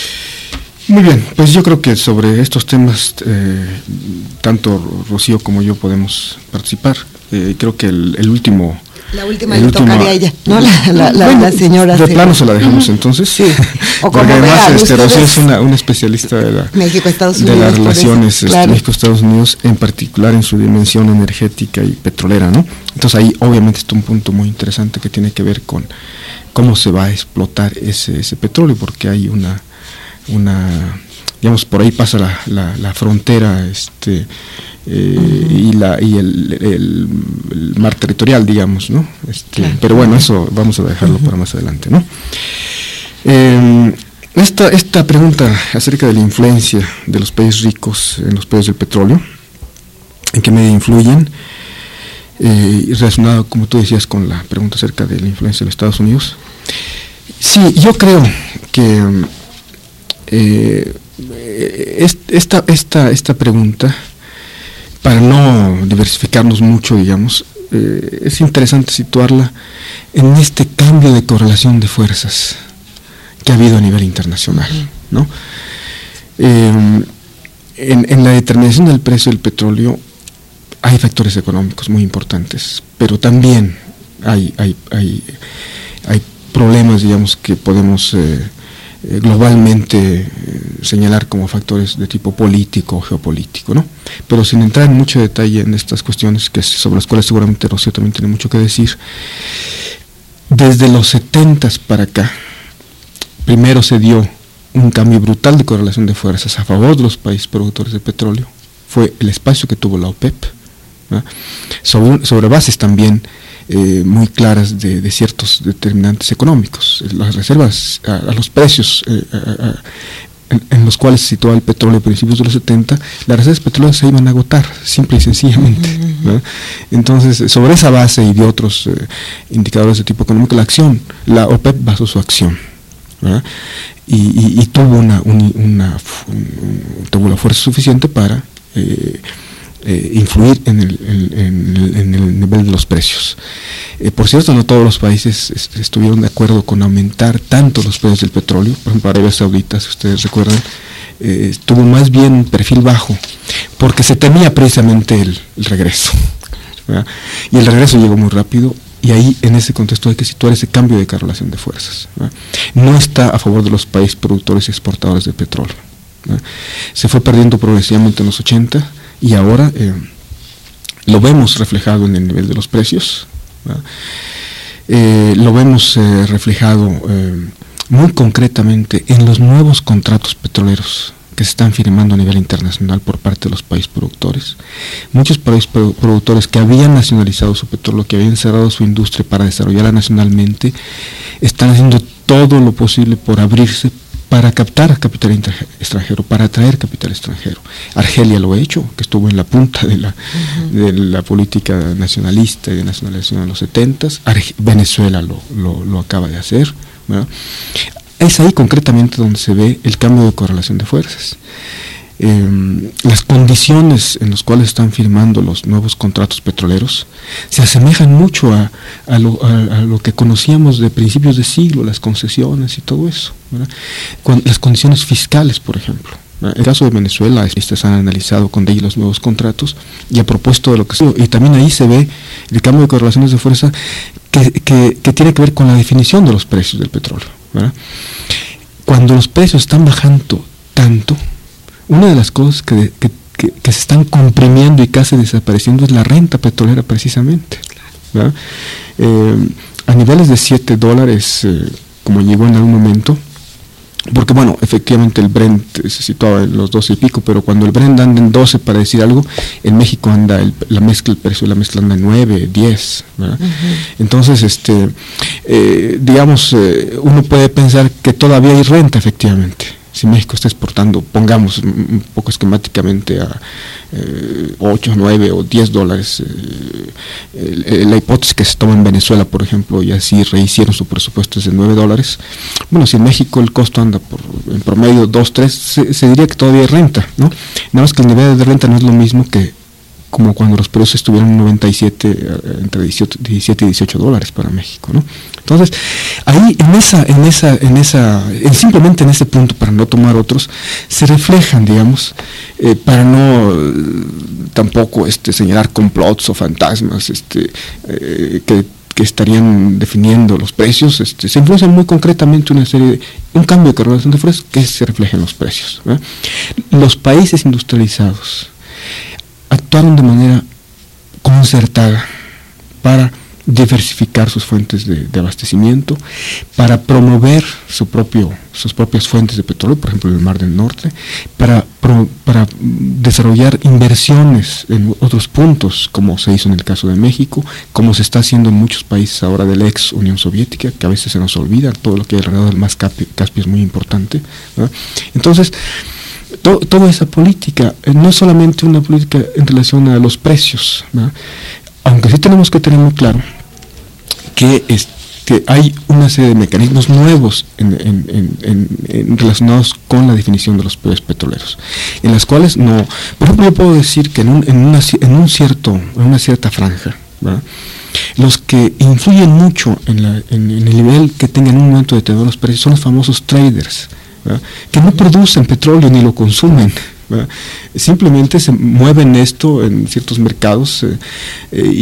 Muy bien, pues yo creo que sobre estos temas, eh, tanto Rocío como yo podemos participar. Eh, creo que el, el último... La última le tocaría a ella, ¿no? La, la, la, bueno, la señora. De se... plano se la dejamos entonces. Sí. O porque además vean, este, Rocío ustedes... es una, una especialista de, la, México, Estados Unidos, de las relaciones eso, este, claro. México-Estados Unidos, en particular en su dimensión energética y petrolera, ¿no? Entonces ahí obviamente está un punto muy interesante que tiene que ver con cómo se va a explotar ese, ese petróleo, porque hay una, una digamos, por ahí pasa la, la, la frontera, este Eh, uh-huh. y la y el, el, el mar territorial, digamos, ¿no? Este, claro. Pero bueno, eso vamos a dejarlo uh-huh. para más adelante, ¿no? Eh, esta esta pregunta acerca de la influencia de los países ricos en los precios del petróleo, en qué medida influyen, eh, relacionado, como tú decías, con la pregunta acerca de la influencia de los Estados Unidos. Sí, yo creo que eh, esta esta esta pregunta, para no diversificarnos mucho, digamos, eh, es interesante situarla en este cambio de correlación de fuerzas que ha habido a nivel internacional, ¿no? Eh, en, en la determinación del precio del petróleo hay factores económicos muy importantes, pero también hay, hay, hay, hay problemas, digamos, que podemos eh, eh, globalmente eh, señalar como factores de tipo político o geopolítico, ¿no? Pero sin entrar en mucho detalle en estas cuestiones, que sobre las cuales seguramente Rocío también tiene mucho que decir, desde los setentas para acá, primero se dio un cambio brutal de correlación de fuerzas a favor de los países productores de petróleo, fue el espacio que tuvo la OPEP, ¿no? sobre, sobre bases también eh, muy claras de, de ciertos determinantes económicos, las reservas, a, a los precios eh, a, a, en, en los cuales se situaba el petróleo a principios de los setenta, las reservas petroleras se iban a agotar, simple y sencillamente, ¿no? Entonces, sobre esa base y de otros eh, indicadores de tipo económico, la acción, la OPEP basó su acción, ¿verdad? Y, y, y tuvo una, un, una un, tuvo la fuerza suficiente para eh, eh, influir en el, en, en, el, en el nivel de los precios. Eh, por cierto, no todos los países est estuvieron de acuerdo con aumentar tanto los precios del petróleo. Por ejemplo, Arabia Saudita, si ustedes recuerdan, eh, tuvo más bien un perfil bajo, porque se temía precisamente el, el regreso, ¿verdad? Y el regreso llegó muy rápido. Y ahí, en ese contexto, hay que situar ese cambio de correlación de fuerzas, ¿verdad? No está a favor de los países productores y exportadores de petróleo, ¿verdad? Se fue perdiendo progresivamente en los ochenta y ahora eh, lo vemos reflejado en el nivel de los precios, eh, lo vemos eh, reflejado eh, muy concretamente en los nuevos contratos petroleros que se están firmando a nivel internacional por parte de los países productores. Muchos países productores que habían nacionalizado su petróleo, que habían cerrado su industria para desarrollarla nacionalmente, están haciendo todo lo posible por abrirse para captar capital extranjero, para atraer capital extranjero. Argelia lo ha hecho, que estuvo en la punta de la, uh-huh. de la política nacionalista y de nacionalización en los setentas. Arge- Venezuela lo, lo, lo acaba de hacer, ¿verdad? Es ahí concretamente donde se ve el cambio de correlación de fuerzas. Eh, las condiciones en las cuales están firmando los nuevos contratos petroleros se asemejan mucho a, a, lo, a, a lo que conocíamos de principios de siglo, las concesiones y todo eso, ¿verdad? Con las condiciones fiscales, por ejemplo. En el caso de Venezuela, estos han analizado con ellos los nuevos contratos y a propósito de lo que se y también ahí se ve el cambio de correlaciones de fuerza que, que, que tiene que ver con la definición de los precios del petróleo, ¿verdad? Cuando los precios están bajando tanto, una de las cosas que, que, que, que se están comprimiendo y casi desapareciendo es la renta petrolera precisamente, ¿verdad? Eh, a niveles de siete dólares, eh, como llegó en algún momento, porque bueno, efectivamente el Brent se situaba en los doce y pico, pero cuando el Brent anda en doce, para decir algo, en México anda el, la mezcla, el precio de la mezcla anda en nueve, diez, ¿verdad? Uh-huh. Entonces, este, eh, digamos, eh, uno puede pensar que todavía hay renta, efectivamente. Si México está exportando, pongamos un poco esquemáticamente a eh, ocho, nueve o diez dólares, eh, eh, la hipótesis que se toma en Venezuela, por ejemplo, y así rehicieron su presupuesto es de nueve dólares. Bueno, si en México el costo anda por en promedio dos, tres, se, se diría que todavía hay renta, ¿no? Nada más que el nivel de renta no es lo mismo que como cuando los precios estuvieron en noventa y siete, entre diecisiete y dieciocho dólares para México, ¿no? Entonces, ahí en esa, en esa, en esa, en simplemente en ese punto, para no tomar otros, se reflejan, digamos, eh, para no eh, tampoco este señalar complots o fantasmas, este, eh, que que estarían definiendo los precios, este, se influencian muy concretamente una serie de, un cambio de correlación de fuerzas que se refleja en los precios, ¿verdad? Los países industrializados actuaron de manera concertada para diversificar sus fuentes de, de abastecimiento, para promover su propio, sus propias fuentes de petróleo, por ejemplo en el Mar del Norte, para, pro, para desarrollar inversiones en otros puntos, como se hizo en el caso de México, como se está haciendo en muchos países ahora de la ex Unión Soviética, que a veces se nos olvida, todo lo que hay alrededor del Mar Caspio, Caspio es muy importante, ¿verdad? Entonces, To, toda esa política eh, no es solamente una política en relación a los precios, ¿verdad? Aunque sí tenemos que tener muy claro que, es, que hay una serie de mecanismos nuevos en, en, en, en, en relacionados con la definición de los precios petroleros, en las cuales no, por ejemplo yo puedo decir que en, un, en, una, en un cierto, en una cierta franja, ¿verdad? Los que influyen mucho en, la, en, en el nivel que tengan en un momento determinado los precios son los famosos traders, ¿verdad? Que no producen petróleo ni lo consumen, ¿verdad? Simplemente se mueven esto en ciertos mercados eh, eh, y,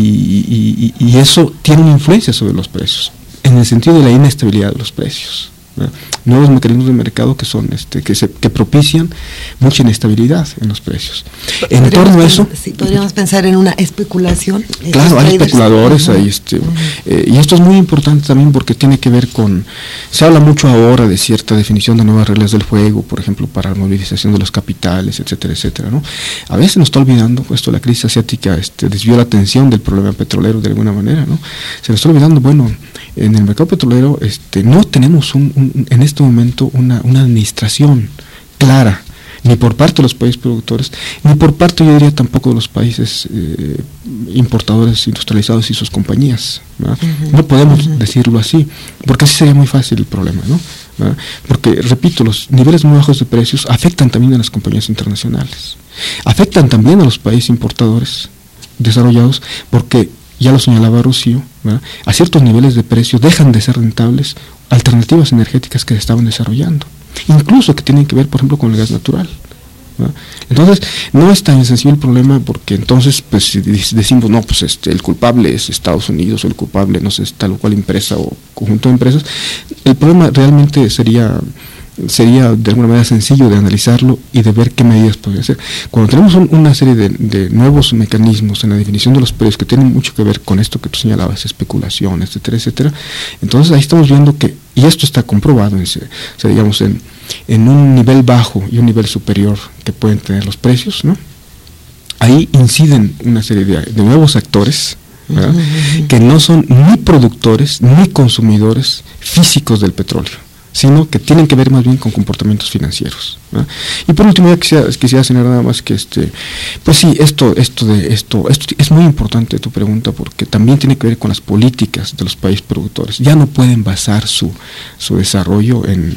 y, y, y eso tiene una influencia sobre los precios, en el sentido de la inestabilidad de los precios, ¿verdad? Nuevos mecanismos de mercado que son este que se que propician mucha inestabilidad en los precios. En torno a eso, sí, podríamos pensar en una especulación. Claro, hay especuladores, uh-huh. hay este, uh-huh. eh, y esto es muy importante también porque tiene que ver con, se habla mucho ahora de cierta definición de nuevas reglas del juego, por ejemplo, para la movilización de los capitales, etcétera, etcétera, ¿no? A veces nos está olvidando, esto, la crisis asiática este, desvió la atención del problema petrolero de alguna manera, ¿no? Se nos está olvidando, bueno, en el mercado petrolero este, no tenemos un, un, en este momento una, una administración clara, ni por parte de los países productores, ni por parte, yo diría, tampoco de los países eh, importadores industrializados y sus compañías, ¿verdad? Uh-huh. No podemos uh-huh. decirlo así, porque así sería muy fácil el problema, ¿no? ¿verdad? Porque, repito, los niveles muy bajos de precios afectan también a las compañías internacionales, afectan también a los países importadores desarrollados, porque ya lo señalaba Rocío, ¿verdad? A ciertos niveles de precio dejan de ser rentables alternativas energéticas que se estaban desarrollando, incluso que tienen que ver, por ejemplo, con el gas natural, ¿verdad? Entonces, no es tan sencillo el problema, porque entonces, pues, si decimos, no, pues este, el culpable es Estados Unidos, o el culpable, no sé, tal o cual empresa o conjunto de empresas, el problema realmente sería sería de alguna manera sencillo de analizarlo y de ver qué medidas podría hacer. Cuando tenemos un, una serie de, de nuevos mecanismos en la definición de los precios que tienen mucho que ver con esto que tú señalabas, especulación, etcétera, etcétera, entonces ahí estamos viendo que, y esto está comprobado, en, o sea, digamos, en, en un nivel bajo y un nivel superior que pueden tener los precios, ¿no? Ahí inciden una serie de, de nuevos actores, ¿verdad? Uh-huh. Que no son ni productores ni consumidores físicos del petróleo, sino que tienen que ver más bien con comportamientos financieros, ¿no? Y por último, ya quisiera, quisiera señalar nada más que este, pues sí, esto, esto de esto, esto es muy importante tu pregunta, porque también tiene que ver con las políticas de los países productores. Ya no pueden basar su, su desarrollo en,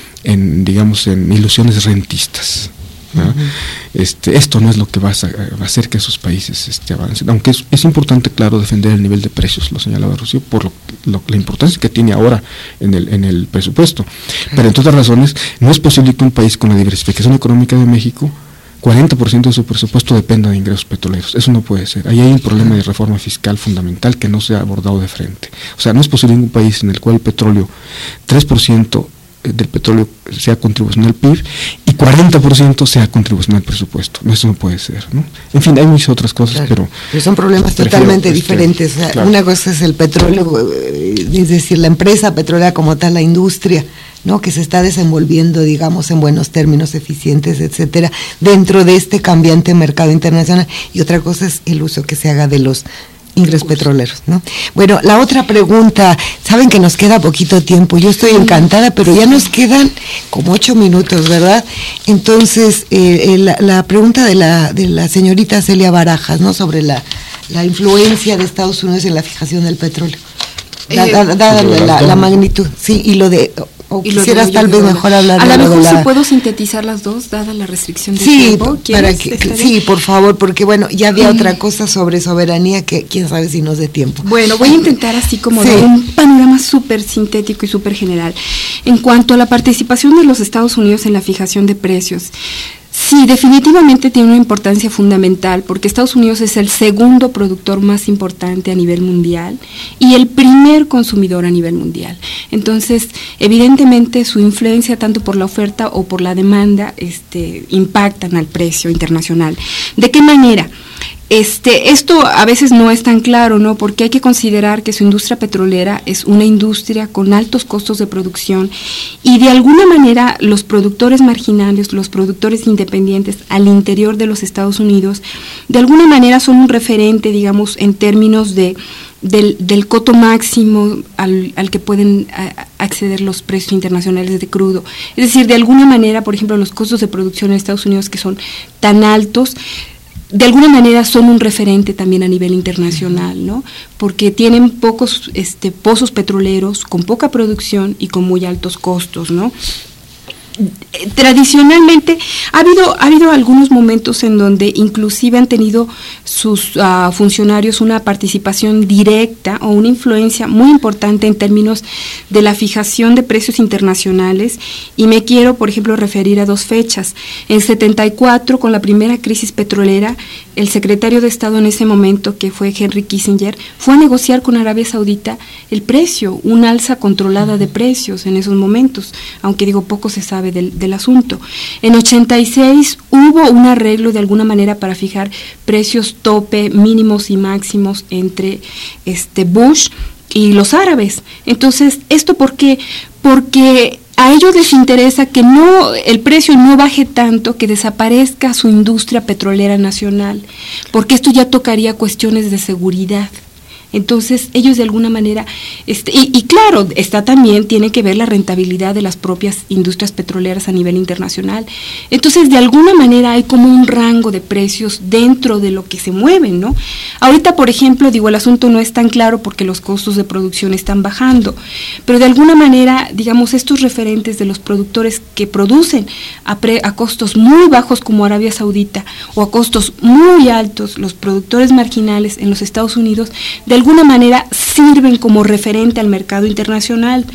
en, digamos, en ilusiones rentistas, ¿no? Uh-huh. Este, esto no es lo que va a, va a hacer que esos países este, avancen, aunque es, es importante, claro, defender el nivel de precios, lo señalaba Rocío, por lo, lo, la importancia que tiene ahora en el, en el presupuesto. Uh-huh. Pero entre otras razones, no es posible que un país con la diversificación económica de México, cuarenta por ciento de su presupuesto dependa de ingresos petroleros. Eso no puede ser. Ahí hay un problema de reforma fiscal fundamental que no se ha abordado de frente. O sea, no es posible en un país en el cual el petróleo, tres por ciento del petróleo sea contribución al P I B y cuarenta por ciento sea contribución al presupuesto. No, eso no puede ser, ¿no? En fin, hay muchas otras cosas, claro, pero... Pero son problemas totalmente este, diferentes. O sea, claro. Una cosa es el petróleo, es decir, la empresa petrolera como tal, la industria, ¿no? Que se está desenvolviendo, digamos, en buenos términos, eficientes, etcétera, dentro de este cambiante mercado internacional. Y otra cosa es el uso que se haga de los ingresos petroleros, ¿no? Bueno, la otra pregunta, saben que nos queda poquito tiempo, yo estoy encantada, pero ya nos quedan como ocho minutos, ¿verdad? Entonces, eh, la, la pregunta de la, de la señorita Celia Barajas, ¿no? Sobre la, la influencia de Estados Unidos en la fijación del petróleo, dada da, da, da, la, la magnitud, sí, y lo de... O y quisieras tal vez mejor hablar a de lo mejor la... si puedo sintetizar las dos, dada la restricción de sí, tiempo. Para que, sí, por favor, porque bueno, ya había mm. otra cosa sobre soberanía que quién sabe si nos dé tiempo. Bueno, voy a intentar así como sí. dar un panorama súper sintético y súper general. En cuanto a la participación de los Estados Unidos en la fijación de precios, sí, definitivamente tiene una importancia fundamental porque Estados Unidos es el segundo productor más importante a nivel mundial y el primer consumidor a nivel mundial. Entonces, evidentemente su influencia tanto por la oferta o por la demanda este, impactan al precio internacional. ¿De qué manera? Este, esto a veces no es tan claro, ¿no? Porque hay que considerar que su industria petrolera es una industria con altos costos de producción y de alguna manera los productores marginales, los productores independientes al interior de los Estados Unidos, de alguna manera son un referente, digamos, en términos de Del, del coto máximo al, al que pueden a, acceder los precios internacionales de crudo. Es decir, de alguna manera, por ejemplo, los costos de producción en Estados Unidos que son tan altos, de alguna manera son un referente también a nivel internacional, ¿no? Porque tienen pocos este, pozos petroleros, con poca producción y con muy altos costos, ¿no? Tradicionalmente ha habido ha habido algunos momentos en donde inclusive han tenido sus uh, funcionarios una participación directa o una influencia muy importante en términos de la fijación de precios internacionales, y me quiero, por ejemplo, referir a dos fechas. En setenta y cuatro, con la primera crisis petrolera, el secretario de Estado en ese momento, que fue Henry Kissinger, fue a negociar con Arabia Saudita el precio, una alza controlada de precios en esos momentos, aunque digo poco se sabe Del, del asunto. En ochenta y seis hubo un arreglo de alguna manera para fijar precios tope mínimos y máximos entre este Bush y los árabes. Entonces, ¿esto por qué? Porque a ellos les interesa que no el precio no baje tanto, que desaparezca su industria petrolera nacional, porque esto ya tocaría cuestiones de seguridad. Entonces, ellos de alguna manera, este, y, y claro, está también, tiene que ver la rentabilidad de las propias industrias petroleras a nivel internacional. Entonces, de alguna manera hay como un rango de precios dentro de lo que se mueven, ¿no? Ahorita, por ejemplo, digo, el asunto no es tan claro porque los costos de producción están bajando, pero de alguna manera, digamos, estos referentes de los productores que producen a, pre, a costos muy bajos como Arabia Saudita o a costos muy altos, los productores marginales en los Estados Unidos, de de alguna manera sirven como referente al mercado internacional.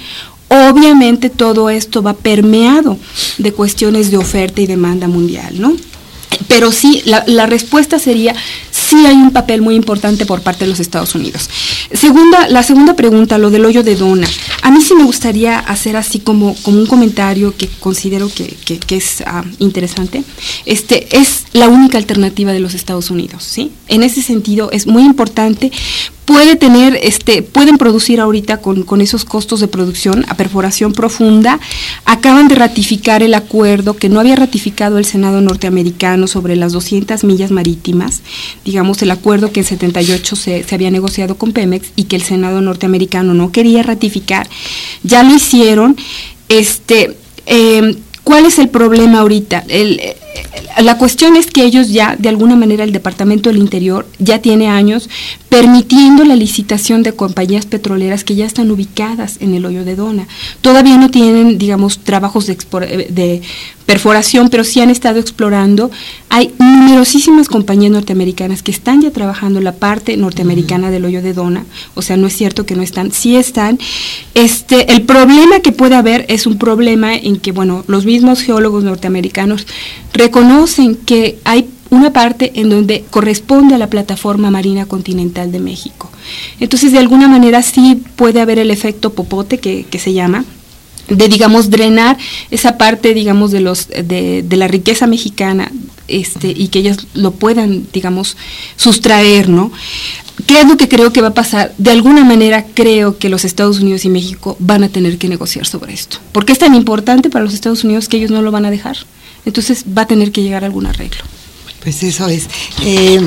Obviamente todo esto va permeado de cuestiones de oferta y demanda mundial, ¿no? Pero sí, la, la respuesta sería, sí hay un papel muy importante por parte de los Estados Unidos. Segunda, la segunda pregunta, lo del hoyo de Dona. A mí sí me gustaría hacer así como, como un comentario que considero que, que, que es uh, interesante. Este, es la única alternativa de los Estados Unidos, ¿sí? En ese sentido es muy importante. Puede tener, este, pueden producir ahorita con, con esos costos de producción a perforación profunda. Acaban de ratificar el acuerdo que no había ratificado el Senado norteamericano sobre las doscientas millas marítimas, digamos el acuerdo que en setenta y ocho se, se había negociado con Pemex y que el Senado norteamericano no quería ratificar. Ya lo hicieron. Este, eh, ¿cuál es el problema ahorita? El, la cuestión es que ellos ya, de alguna manera, el Departamento del Interior ya tiene años permitiendo la licitación de compañías petroleras que ya están ubicadas en el hoyo de Dona. Todavía no tienen, digamos, trabajos de, de perforación, pero sí han estado explorando. Hay numerosísimas compañías norteamericanas que están ya trabajando en la parte norteamericana del hoyo de Dona, o sea, no es cierto que no están, sí están. Este, el problema que puede haber es un problema en que, bueno, los mismos geólogos norteamericanos reconocen que hay una parte en donde corresponde a la plataforma marina continental de México. Entonces, de alguna manera sí puede haber el efecto popote que, que se llama, de, digamos, drenar esa parte, digamos, de los de, de la riqueza mexicana, este, y que ellos lo puedan, digamos, sustraer, ¿no? ¿Qué es lo que creo que va a pasar? De alguna manera creo que los Estados Unidos y México van a tener que negociar sobre esto. ¿Por qué es tan importante para los Estados Unidos que ellos no lo van a dejar? Entonces va a tener que llegar a algún arreglo. Pues eso es. Eh,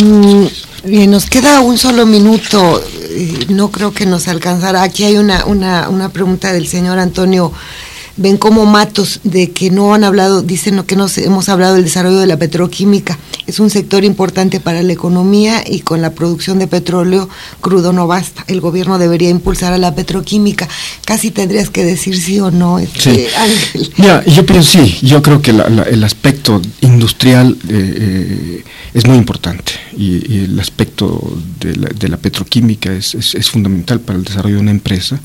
mm, nos queda un solo minuto, eh, no creo que nos alcanzará. Aquí hay una, una, una pregunta del señor Antonio Bencomo Matos, de que no han hablado, dicen que no hemos hablado del desarrollo de la petroquímica. Es un sector importante para la economía y con la producción de petróleo crudo no basta. El gobierno debería impulsar a la petroquímica. Casi tendrías que decir sí o no, este, sí. Ángel. Mira, yo pienso sí, yo creo que la, la, el aspecto industrial eh, eh, es muy importante y, y el aspecto de la, de la petroquímica es, es, es fundamental para el desarrollo de una empresa.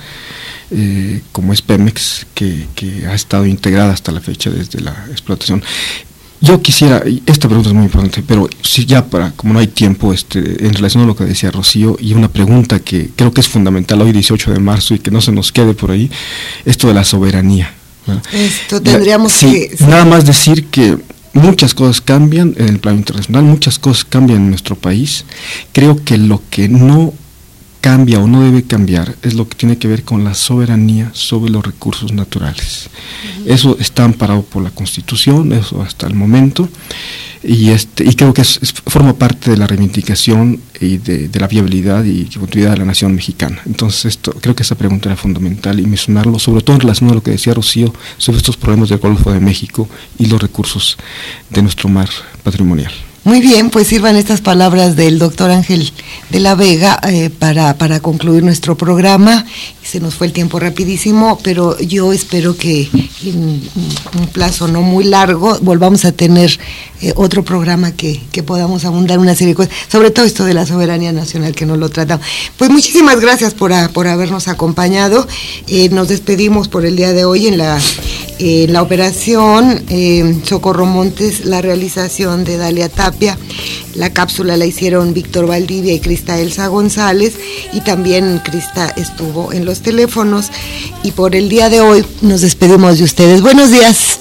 Eh, como es Pemex, que, que ha estado integrada hasta la fecha desde la explotación. Yo quisiera, esta pregunta es muy importante, pero si ya para, como no hay tiempo, este, en relación a lo que decía Rocío, y una pregunta que creo que es fundamental hoy dieciocho de marzo y que no se nos quede por ahí, esto de la soberanía, ¿verdad? Esto tendríamos sí, que... Sí. Nada más decir que muchas cosas cambian en el plano internacional, muchas cosas cambian en nuestro país. Creo que lo que no cambia o no debe cambiar es lo que tiene que ver con la soberanía sobre los recursos naturales. Uh-huh. Eso está amparado por la Constitución, eso hasta el momento, y este y creo que es, es, forma parte de la reivindicación y de, de la viabilidad y continuidad de la nación mexicana. Entonces esto creo que esa pregunta era fundamental y mencionarlo, sobre todo en relación a lo que decía Rocío sobre estos problemas del Golfo de México y los recursos de nuestro mar patrimonial. Muy bien, pues sirvan estas palabras del doctor Ángel de la Vega eh, para, para concluir nuestro programa. Se nos fue el tiempo rapidísimo, pero yo espero que en un plazo no muy largo volvamos a tener eh, otro programa que, que podamos abundar una serie de cosas, sobre todo esto de la soberanía nacional que nos lo tratamos. Pues muchísimas gracias por, a, por habernos acompañado. Eh, nos despedimos por el día de hoy en la, eh, en la operación eh, Socorro Montes, la realización de Dalia Tapia. La cápsula la hicieron Víctor Valdivia y Crista Elsa González, y también Crista estuvo en los teléfonos. Y por el día de hoy nos despedimos de ustedes. Buenos días.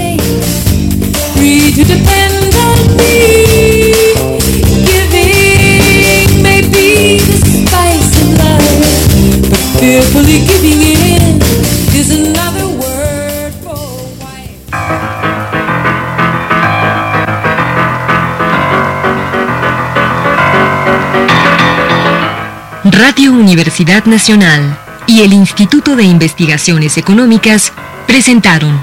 Radio Universidad Nacional y el Instituto de Investigaciones Económicas presentaron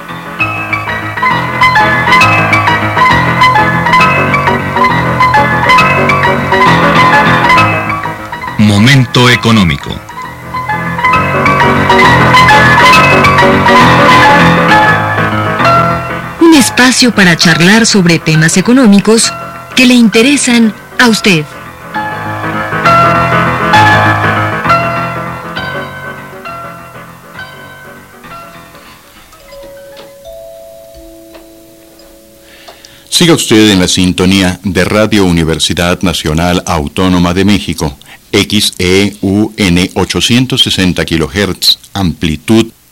Momento económico. Un espacio para charlar sobre temas económicos que le interesan a usted. Siga usted en la sintonía de Radio Universidad Nacional Autónoma de México, X E U N ochocientos sesenta kilohertz, amplitud